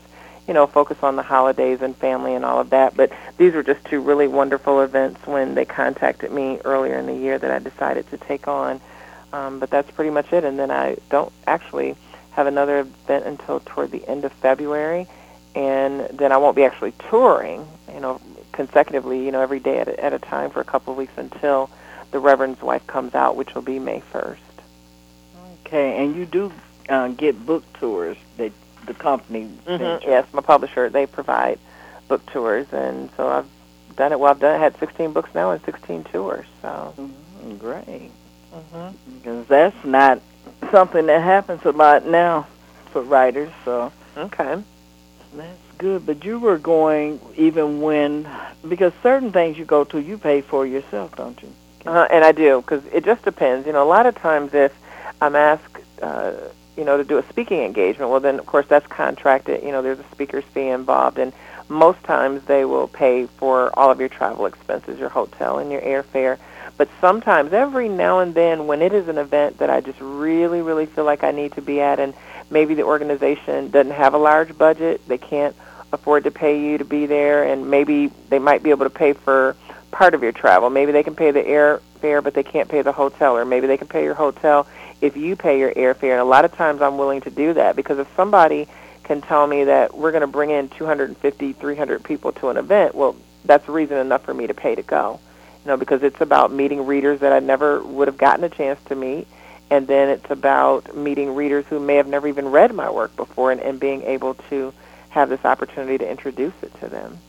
you know, focus on the holidays and family and all of that. But these were just two really wonderful events when they contacted me earlier in the year that I decided to take on. Um, but that's pretty much it. And then I don't actually have another event until toward the end of February. And then I won't be actually touring, you know, consecutively, you know, every day at a, at a time for a couple of weeks until The Reverend's Wife comes out, which will be May first. Okay, and you do uh, get book tours that the company sends you. Yes, my publisher, they provide book tours, and so I've done it. Well, I've done it, had sixteen books now and sixteen tours. So Mm-hmm. Great. Mm-hmm. Because that's not something that happens a lot now for writers, so Okay. that's good. But you were going even when, because certain things you go to, you pay for yourself, don't you? Uh, and I do, because it just depends. You know, a lot of times if I'm asked, uh, you know, to do a speaking engagement, well, then, of course, that's contracted. You know, there's a speaker's fee involved, and most times they will pay for all of your travel expenses, your hotel and your airfare. But sometimes, every now and then, when it is an event that I just really, really feel like I need to be at, and maybe the organization doesn't have a large budget, they can't afford to pay you to be there, and maybe they might be able to pay for part of your travel. Maybe they can pay the airfare, but they can't pay the hotel, or maybe they can pay your hotel if you pay your airfare. And a lot of times I'm willing to do that, because if somebody can tell me that we're going to bring in two hundred fifty, three hundred people to an event, well, that's reason enough for me to pay to go. You know, because it's about meeting readers that I never would have gotten a chance to meet, and then it's about meeting readers who may have never even read my work before, and, and being able to have this opportunity to introduce it to them.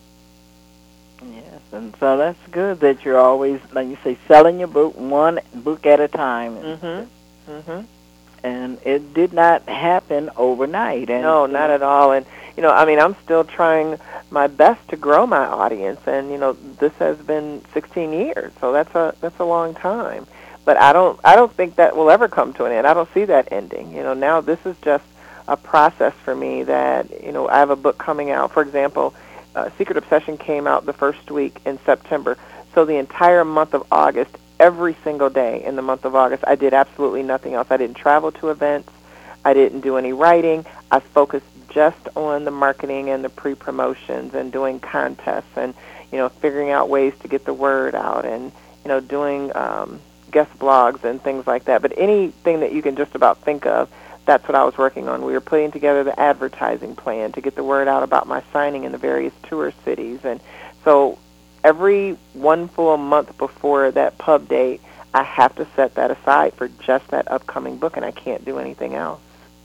Yes, and so that's good that you're always, like you say, selling your book one book at a time. And, Mm-hmm. Mm-hmm. and it did not happen overnight. And, No, not at all. And, you know, I mean, I'm still trying my best to grow my audience, and, you know, this has been sixteen years, so that's a that's a long time. But I don't I don't think that will ever come to an end. I don't see that ending. You know, now this is just a process for me that, you know, I have a book coming out. For example, uh, Secret Obsession came out the first week in September. So the entire month of August, every single day in the month of August, I did absolutely nothing else. I didn't travel to events. I didn't do any writing. I focused just on the marketing and the pre-promotions and doing contests and, you know, figuring out ways to get the word out and, you know, doing um, guest blogs and things like that. But anything that you can just about think of, that's what I was working on. We were putting together the advertising plan to get the word out about my signing in the various tour cities. And so every one full month before that pub date, I have to set that aside for just that upcoming book, and I can't do anything else.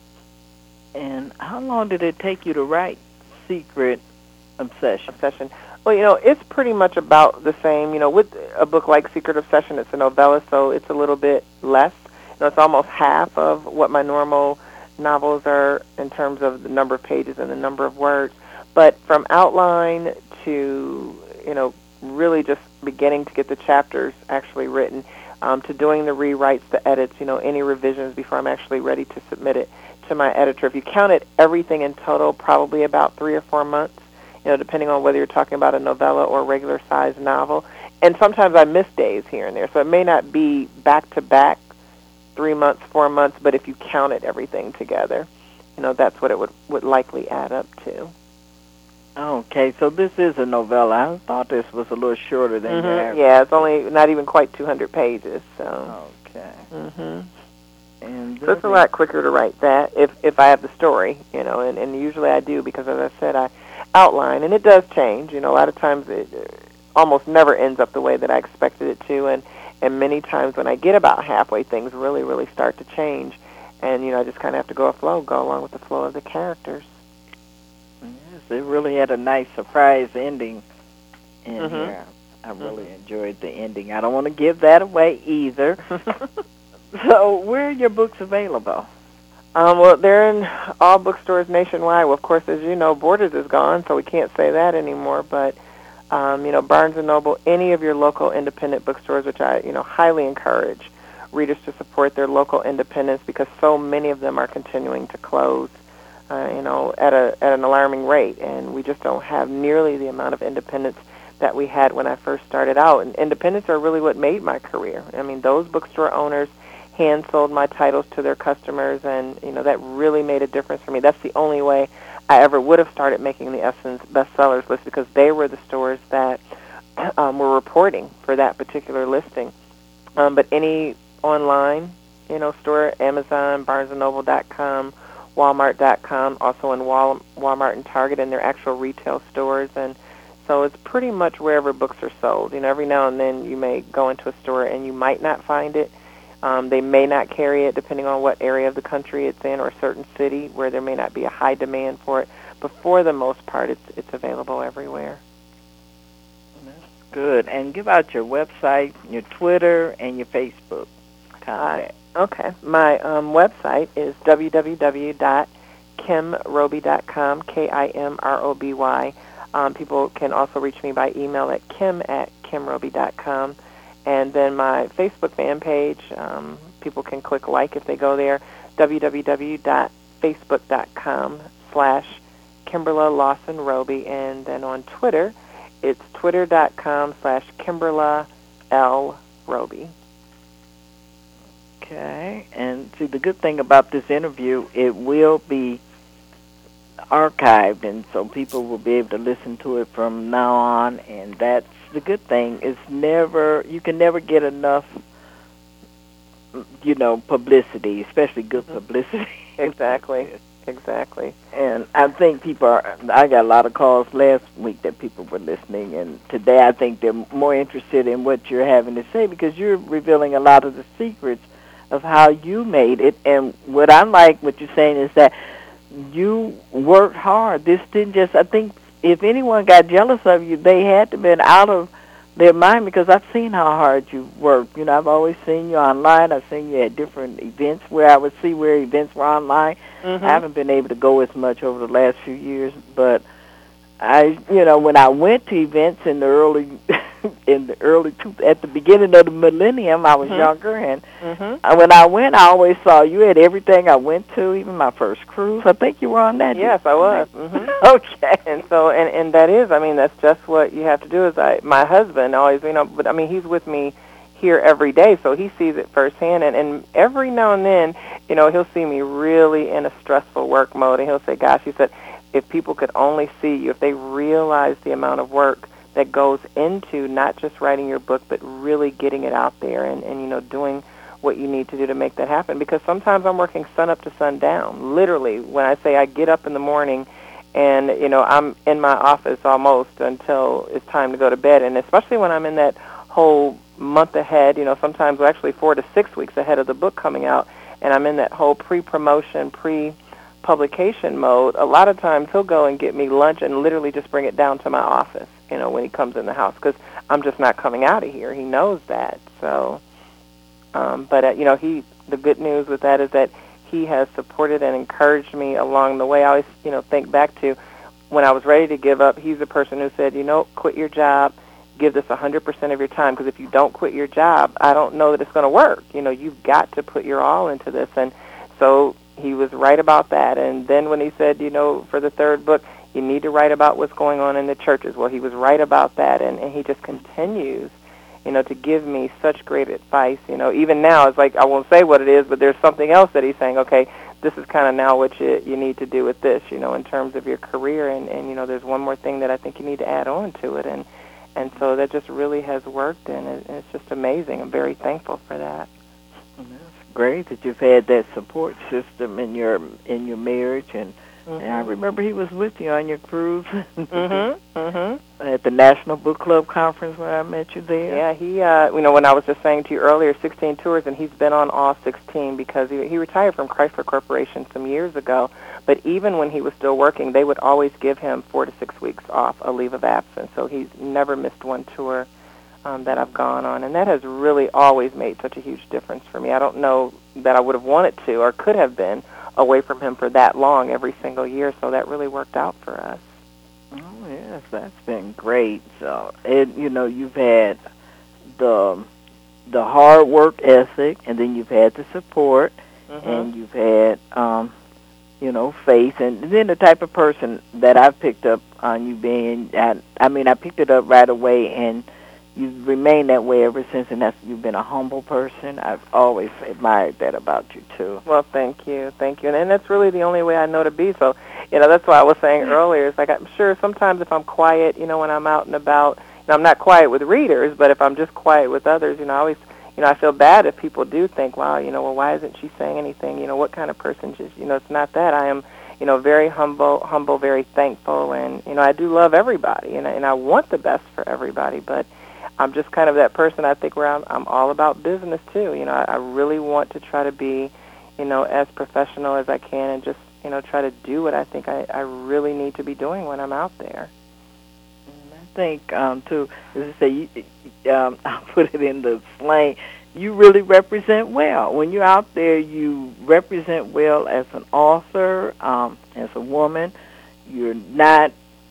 And how long did it take you to write Secret Obsession? Obsession. Well, you know, it's pretty much about the same. You know, with a book like Secret Obsession, it's a novella, so it's a little bit less. You know, it's almost half of what my normal novels are in terms of the number of pages and the number of words. But from outline to, you know, really just beginning to get the chapters actually written, um, to doing the rewrites, the edits, you know, any revisions before I'm actually ready to submit it to my editor. If you counted everything in total, probably about three or four months, you know, depending on whether you're talking about a novella or a regular-sized novel. And sometimes I miss days here and there, so it may not be back-to-back, three months, four months, but if you counted everything together, you know, that's what it would, would likely add up to. Okay, so this is a novella. I thought this was a little shorter than Mm-hmm. your average. Yeah, it's only not even quite two hundred pages, so. Okay. Mm-hmm. And So it's a lot quicker to write that if if I have the story, you know, and, and usually I do because, as I said, I outline, and it does change. You know, a lot of times it uh, almost never ends up the way that I expected it to, and, and many times when I get about halfway, things really, really start to change. And, you know, I just kind of have to go with flow, go along with the flow of the characters. Yes, it really had a nice surprise ending in Mm-hmm. here. I really mm-hmm. enjoyed the ending. I don't want to give that away either. So where are your books available? Um, well, they're in all bookstores nationwide. Well, of course, as you know, Borders is gone, so we can't say that anymore. But, um, you know, Barnes and Noble, any of your local independent bookstores, which I, you know, highly encourage readers to support their local independents because so many of them are continuing to close, uh, you know, at a at an alarming rate. And we just don't have nearly the amount of independents that we had when I first started out. And independents are really what made my career. I mean, those bookstore owners hand sold my titles to their customers, and you know that really made a difference for me. That's the only way I ever would have started making the Essence bestsellers list, because they were the stores that um, were reporting for that particular listing. Um, but any online, you know, store, Amazon, Barnes and Noble dot com, Walmart dot com, also in Wal- Walmart and Target and their actual retail stores, and so it's pretty much wherever books are sold. You know, every now and then you may go into a store and you might not find it. Um, they may not carry it depending on what area of the country it's in or a certain city where there may not be a high demand for it. But for the most part, it's it's available everywhere. That's good. And give out your website, your Twitter, and your Facebook contact. Uh, okay. My um, website is w w w dot kim roby dot com, K I M R O B Y. Um, people can also reach me by email at kim at kim roby dot com. And then my Facebook fan page, um, people can click like if they go there, w w w dot facebook dot com slash Kimberla Lawson Roby. And then on Twitter, it's twitter dot com slash Kimberla L Roby. Okay. And see, the good thing about this interview, it will be archived, and so people will be able to listen to it from now on, and that's the good thing. It's never, you can never get enough, you know, publicity, especially good publicity. Exactly, exactly. And I think people are, I got a lot of calls last week that people were listening, and today I think they're more interested in what you're having to say, because you're revealing a lot of the secrets of how you made it. And what I like what you're saying is that you worked hard. This didn't just, I think if anyone got jealous of you, they had to have been out of their mind, because I've seen how hard you work. You know, I've always seen you online. I've seen you at different events where I would see where events were online. Mm-hmm. I haven't been able to go as much over the last few years, but I, you know, when I went to events in the early, in the early two, at the beginning of the millennium, I was mm-hmm. younger, and mm-hmm. when I went, I always saw you at everything I went to, even my first cruise. I think you were on that. Yes, I was. Mm-hmm. Okay, and so, and and that is, I mean, that's just what you have to do. Is I, my husband always, you know, but I mean, he's with me here every day, so he sees it firsthand, and, and every now and then, you know, he'll see me really in a stressful work mode, and he'll say, gosh, he said, if people could only see you, if they realize the amount of work that goes into not just writing your book, but really getting it out there and, and, you know, doing what you need to do to make that happen. Because sometimes I'm working sun up to sundown. Literally, when I say I get up in the morning and, you know, I'm in my office almost until it's time to go to bed. And especially when I'm in that whole month ahead, you know, sometimes we're actually four to six weeks ahead of the book coming out, and I'm in that whole pre-promotion, pre publication mode, a lot of times he'll go and get me lunch and literally just bring it down to my office, you know, when he comes in the house, because I'm just not coming out of here. He knows that. So, um, but, uh, you know, he, the good news with that is that he has supported and encouraged me along the way. I always, you know, think back to when I was ready to give up, he's the person who said, you know, quit your job, give this one hundred percent of your time, because if you don't quit your job, I don't know that it's going to work. You know, you've got to put your all into this. And so he was right about that. And then when he said, you know, for the third book, you need to write about what's going on in the churches, well, he was right about that. And, and he just continues, you know, to give me such great advice. You know, even now, it's like, I won't say what it is, but there's something else that he's saying, okay, this is kind of now what you, you need to do with this, you know, in terms of your career. And, and, you know, there's one more thing that I think you need to add on to it. And, and so that just really has worked, and it, it's just amazing. I'm very thankful for that. Great that you've had that support system in your in your marriage, and, mm-hmm. and I remember he was with you on your cruise mm-hmm. Mm-hmm. at the National Book Club conference where I met you there. Yeah, he, uh, you know, when I was just saying to you earlier, sixteen tours, and he's been on all sixteen because he, he retired from Chrysler Corporation some years ago. But even when he was still working, they would always give him four to six weeks off, a leave of absence. So he's never missed one tour Um, that I've gone on, and that has really always made such a huge difference for me. I don't know that I would have wanted to or could have been away from him for that long every single year, so that really worked out for us. Oh, yes, that's been great. So, it, you know, you've had the the hard work ethic, and then you've had the support, mm-hmm. and you've had, um, you know, faith, and then the type of person that I've picked up on you being, I, I mean, I picked it up right away, and you've remained that way ever since, and that's you've been a humble person. I've always admired that about you too. Well, thank you, thank you, and, and that's really the only way I know to be. So, you know, that's why I was saying earlier. It's like I'm sure sometimes if I'm quiet, you know, when I'm out and about, you know, I'm not quiet with readers, but if I'm just quiet with others, you know, I always, you know, I feel bad if people do think, wow, you know, well, why isn't she saying anything? You know, what kind of person? Just, you know, it's not that. I am, you know, very humble, humble, very thankful, and you know, I do love everybody, and and I want the best for everybody, but I'm just kind of that person, I think, where I'm, I'm all about business, too. You know, I, I really want to try to be, you know, as professional as I can and just, you know, try to do what I think I, I really need to be doing when I'm out there. I think, um, too, as I say, you, um, I'll put it in the slang, you really represent well. When you're out there, you represent well as an author, um, as a woman. You're not...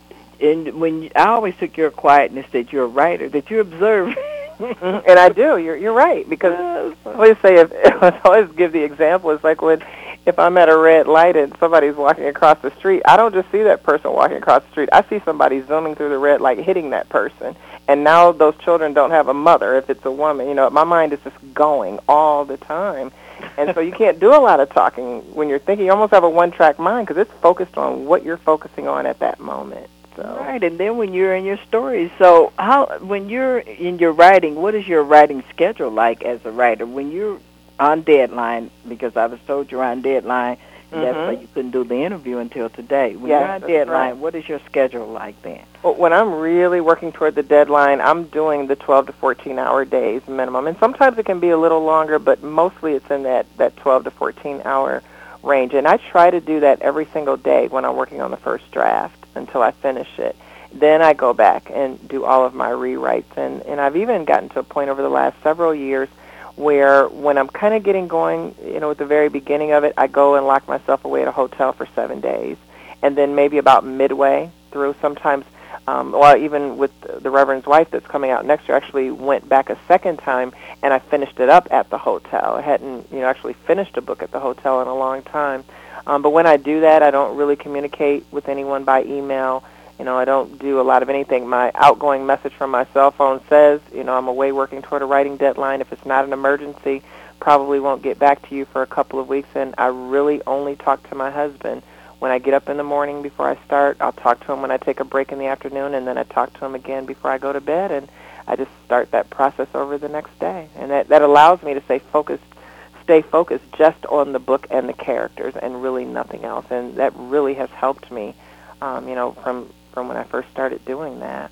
And when you, I always took your quietness that you're a writer, that you observe. And I do. You're you're right, because I always say, if, I always give the example. It's like when if I'm at a red light and somebody's walking across the street, I don't just see that person walking across the street. I see somebody zooming through the red light, hitting that person. And now those children don't have a mother. If it's a woman, you know, my mind is just going all the time. And so you can't do a lot of talking when you're thinking. You almost have a one-track mind because it's focused on what you're focusing on at that moment. So. Right, and then when you're in your stories, so how when you're in your writing, what is your writing schedule like as a writer? When you're on deadline, because I was told you're on deadline, and mm-hmm. that's why you couldn't do the interview until today. When yes, you're on deadline, right. what is your schedule like then? Well, when I'm really working toward the deadline, I'm doing the twelve to fourteen hour days minimum, and sometimes it can be a little longer, but mostly it's in that, that twelve to fourteen hour range, and I try to do that every single day when I'm working on the first draft until I finish it. Then I go back and do all of my rewrites, and, and I've even gotten to a point over the last several years where when I'm kind of getting going, you know, at the very beginning of it, I go and lock myself away at a hotel for seven days, and then maybe about midway through, sometimes, um, well, even with the Reverend's Wife that's coming out next year, I actually went back a second time, and I finished it up at the hotel. I hadn't, you know, actually finished a book at the hotel in a long time. Um, but when I do that, I don't really communicate with anyone by email. You know, I don't do a lot of anything. My outgoing message from my cell phone says, you know, I'm away working toward a writing deadline. If it's not an emergency, probably won't get back to you for a couple of weeks. And I really only talk to my husband when I get up in the morning before I start. I'll talk to him when I take a break in the afternoon, and then I talk to him again before I go to bed. And I just start that process over the next day. And that, that allows me to stay focused stay focused just on the book and the characters and really nothing else. And that really has helped me, um, you know, from, from when I first started doing that.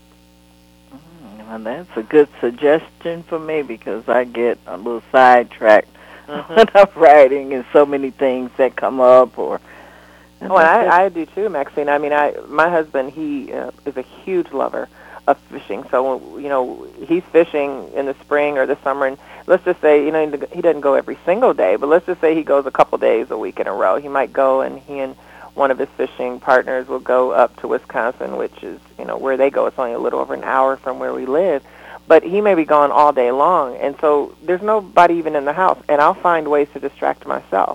Mm, well, that's a good suggestion for me because I get a little sidetracked mm-hmm. when I'm writing and so many things that come up. Or Oh, and I, I do too, Maxine. I mean, I my husband, he uh, is a huge lover of fishing. So, you know, he's fishing in the spring or the summer, and let's just say, you know, he doesn't go every single day, but let's just say he goes a couple days a week in a row. He might go, and he and one of his fishing partners will go up to Wisconsin, which is, you know, where they go. It's only a little over an hour from where we live. But he may be gone all day long, and so there's nobody even in the house, and I'll find ways to distract myself.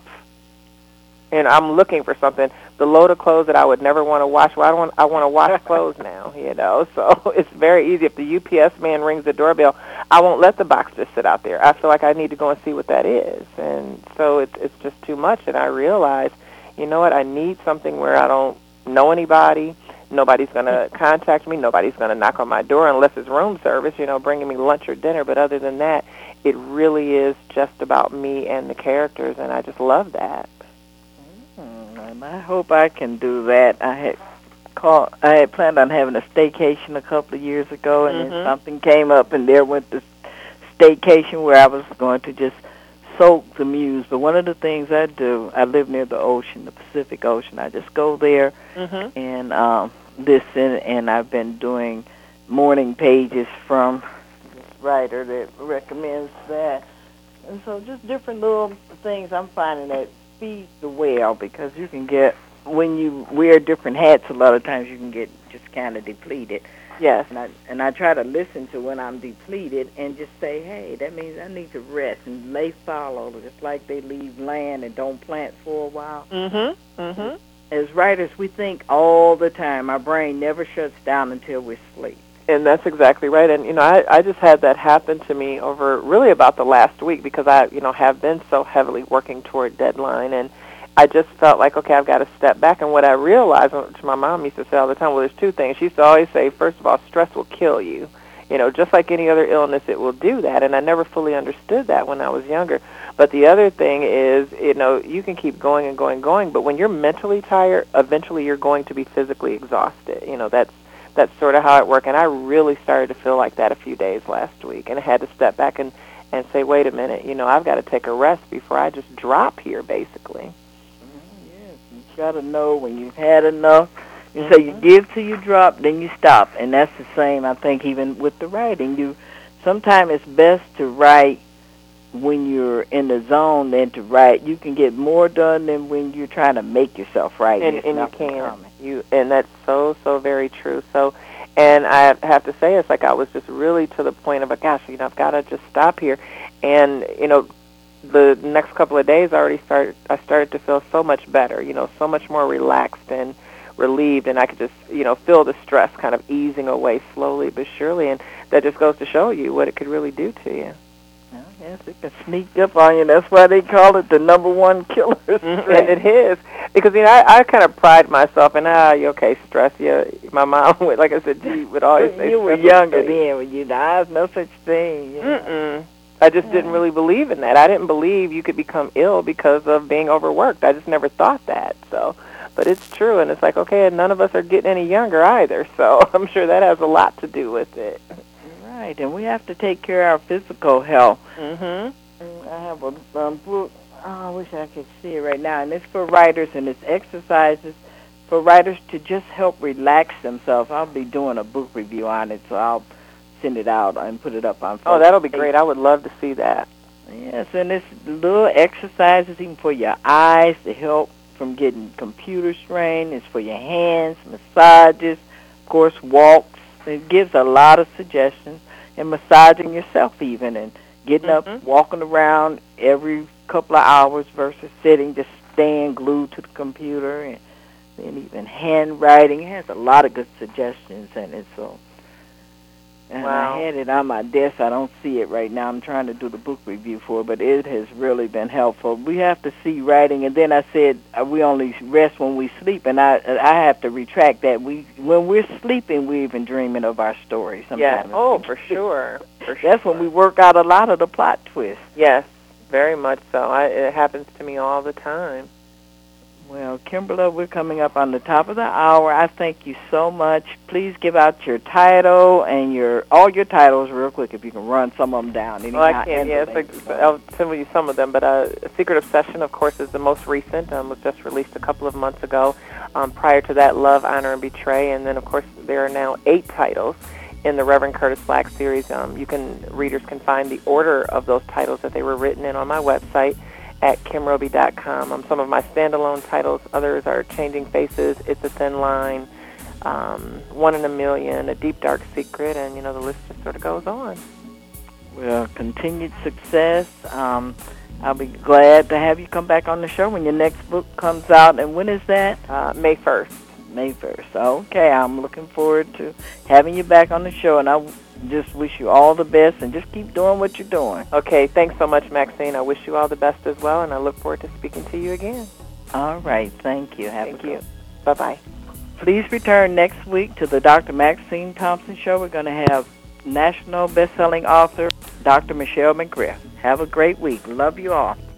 And I'm looking for something. The load of clothes that I would never want to wash, well, I, don't want, I want to wash clothes now, you know. So it's very easy. If the U P S man rings the doorbell, I won't let the box just sit out there. I feel like I need to go and see what that is. And so it's, it's just too much. And I realize, you know what, I need something where I don't know anybody. Nobody's going to contact me. Nobody's going to knock on my door unless it's room service, you know, bringing me lunch or dinner. But other than that, it really is just about me and the characters, and I just love that. Mm, I hope I can do that. I had called, I had planned on having a staycation a couple of years ago, and mm-hmm. then something came up, and there went the staycation where I was going to just soak the muse. But one of the things I do, I live near the ocean, the Pacific Ocean. I just go there mm-hmm. and um, listen, and I've been doing morning pages from this writer that recommends that. And so just different little things I'm finding that feeds the well, because you can get, when you wear different hats, a lot of times you can get just kind of depleted. Yes. And I, and I try to listen to when I'm depleted and just say, hey, that means I need to rest and lay fallow, just like they leave land and don't plant for a while. Mm-hmm. Mm-hmm. As writers, we think all the time. Our brain never shuts down until we sleep. And that's exactly right. And, you know, I, I just had that happen to me over really about the last week because I, you know, have been so heavily working toward deadline. And I just felt like, okay, I've got to step back. And what I realized, which my mom used to say all the time, well, there's two things. She used to always say, first of all, stress will kill you. You know, just like any other illness, it will do that. And I never fully understood that when I was younger. But the other thing is, you know, you can keep going and going and going, but when you're mentally tired, eventually you're going to be physically exhausted. You know, that's that's sort of how it works. And I really started to feel like that a few days last week. And I had to step back and, and say, wait a minute, you know, I've got to take a rest before I just drop here, basically. Mm, yes, you got to know when you've had enough. You mm-hmm. say you give till you drop, then you stop. And that's the same, I think, even with the writing. You sometimes it's best to write when you're in the zone than to write. You can get more done than when you're trying to make yourself write. And, and you can. You, and that's so, so very true. So, and I have to say, it's like I was just really to the point of, gosh, you know, I've got to just stop here. And, you know, the next couple of days I already started, I started to feel so much better, you know, so much more relaxed and relieved, and I could just, you know, feel the stress kind of easing away slowly but surely, and that just goes to show you what it could really do to you. Well, yes, it can sneak up on you. That's why they call it the number one killer. Mm-hmm. And it is. Because, you know, I, I kind of pride myself in, ah, you okay, stress. Yeah, my mom, would, like I said, she would always say you were younger then when you died. No such thing. You know. Mm-mm. I just yeah. didn't really believe in that. I didn't believe you could become ill because of being overworked. I just never thought that. So, but it's true, and it's like, okay, and none of us are getting any younger either, so I'm sure that has a lot to do with it. Right, and we have to take care of our physical health. Mm-hmm. I have a um, book, oh, I wish I could see it right now, and it's for writers, and it's exercises for writers to just help relax themselves. I'll be doing a book review on it, so I'll send it out and put it up on Facebook. Oh, that'll be great. I would love to see that. Yes, and it's little exercises even for your eyes to help from getting computer strain. It's for your hands, massages, of course, walks. It gives a lot of suggestions, and massaging yourself even, and getting mm-hmm. up, walking around every couple of hours versus sitting, just staying glued to the computer, and then even handwriting. It has a lot of good suggestions in it, so. And wow. I had it on my desk. I don't see it right now. I'm trying to do the book review for it, but it has really been helpful. We have to see writing, and then I said uh, we only rest when we sleep, and I I have to retract that. We when we're sleeping, we're even dreaming of our story sometimes. Yeah. Oh, for sure. For That's sure. when we work out a lot of the plot twists. Yes, very much so. I, it happens to me all the time. Well, Kimberly, we're coming up on the top of the hour. I thank you so much. Please give out your title and your all your titles real quick if you can run some of them down. Well, I can, yes. Like, I'll tell you some of them, but uh, Secret Obsession, of course, is the most recent. Um, was just released a couple of months ago. Um, prior to that, Love, Honor, and Betray. And then, of course, there are now eight titles in the Reverend Curtis Black series. Um, you can readers can find the order of those titles that they were written in on my website at kim roby dot com. Um, some of my standalone titles, others are Changing Faces, It's a Thin Line, um, One in a Million, A Deep Dark Secret, and, you know, the list just sort of goes on. Well, continued success. Um, I'll be glad to have you come back on the show when your next book comes out. And when is that? Uh, May first. May first. Okay, I'm looking forward to having you back on the show, and I just wish you all the best, and just keep doing what you're doing. Okay, thanks so much, Maxine. I wish you all the best as well, and I look forward to speaking to you again. All right, thank you. Have thank a you. Bye-bye. Please return next week to the Doctor Maxine Thompson Show. We're going to have national best-selling author Doctor Michelle McGriff. Have a great week. Love you all.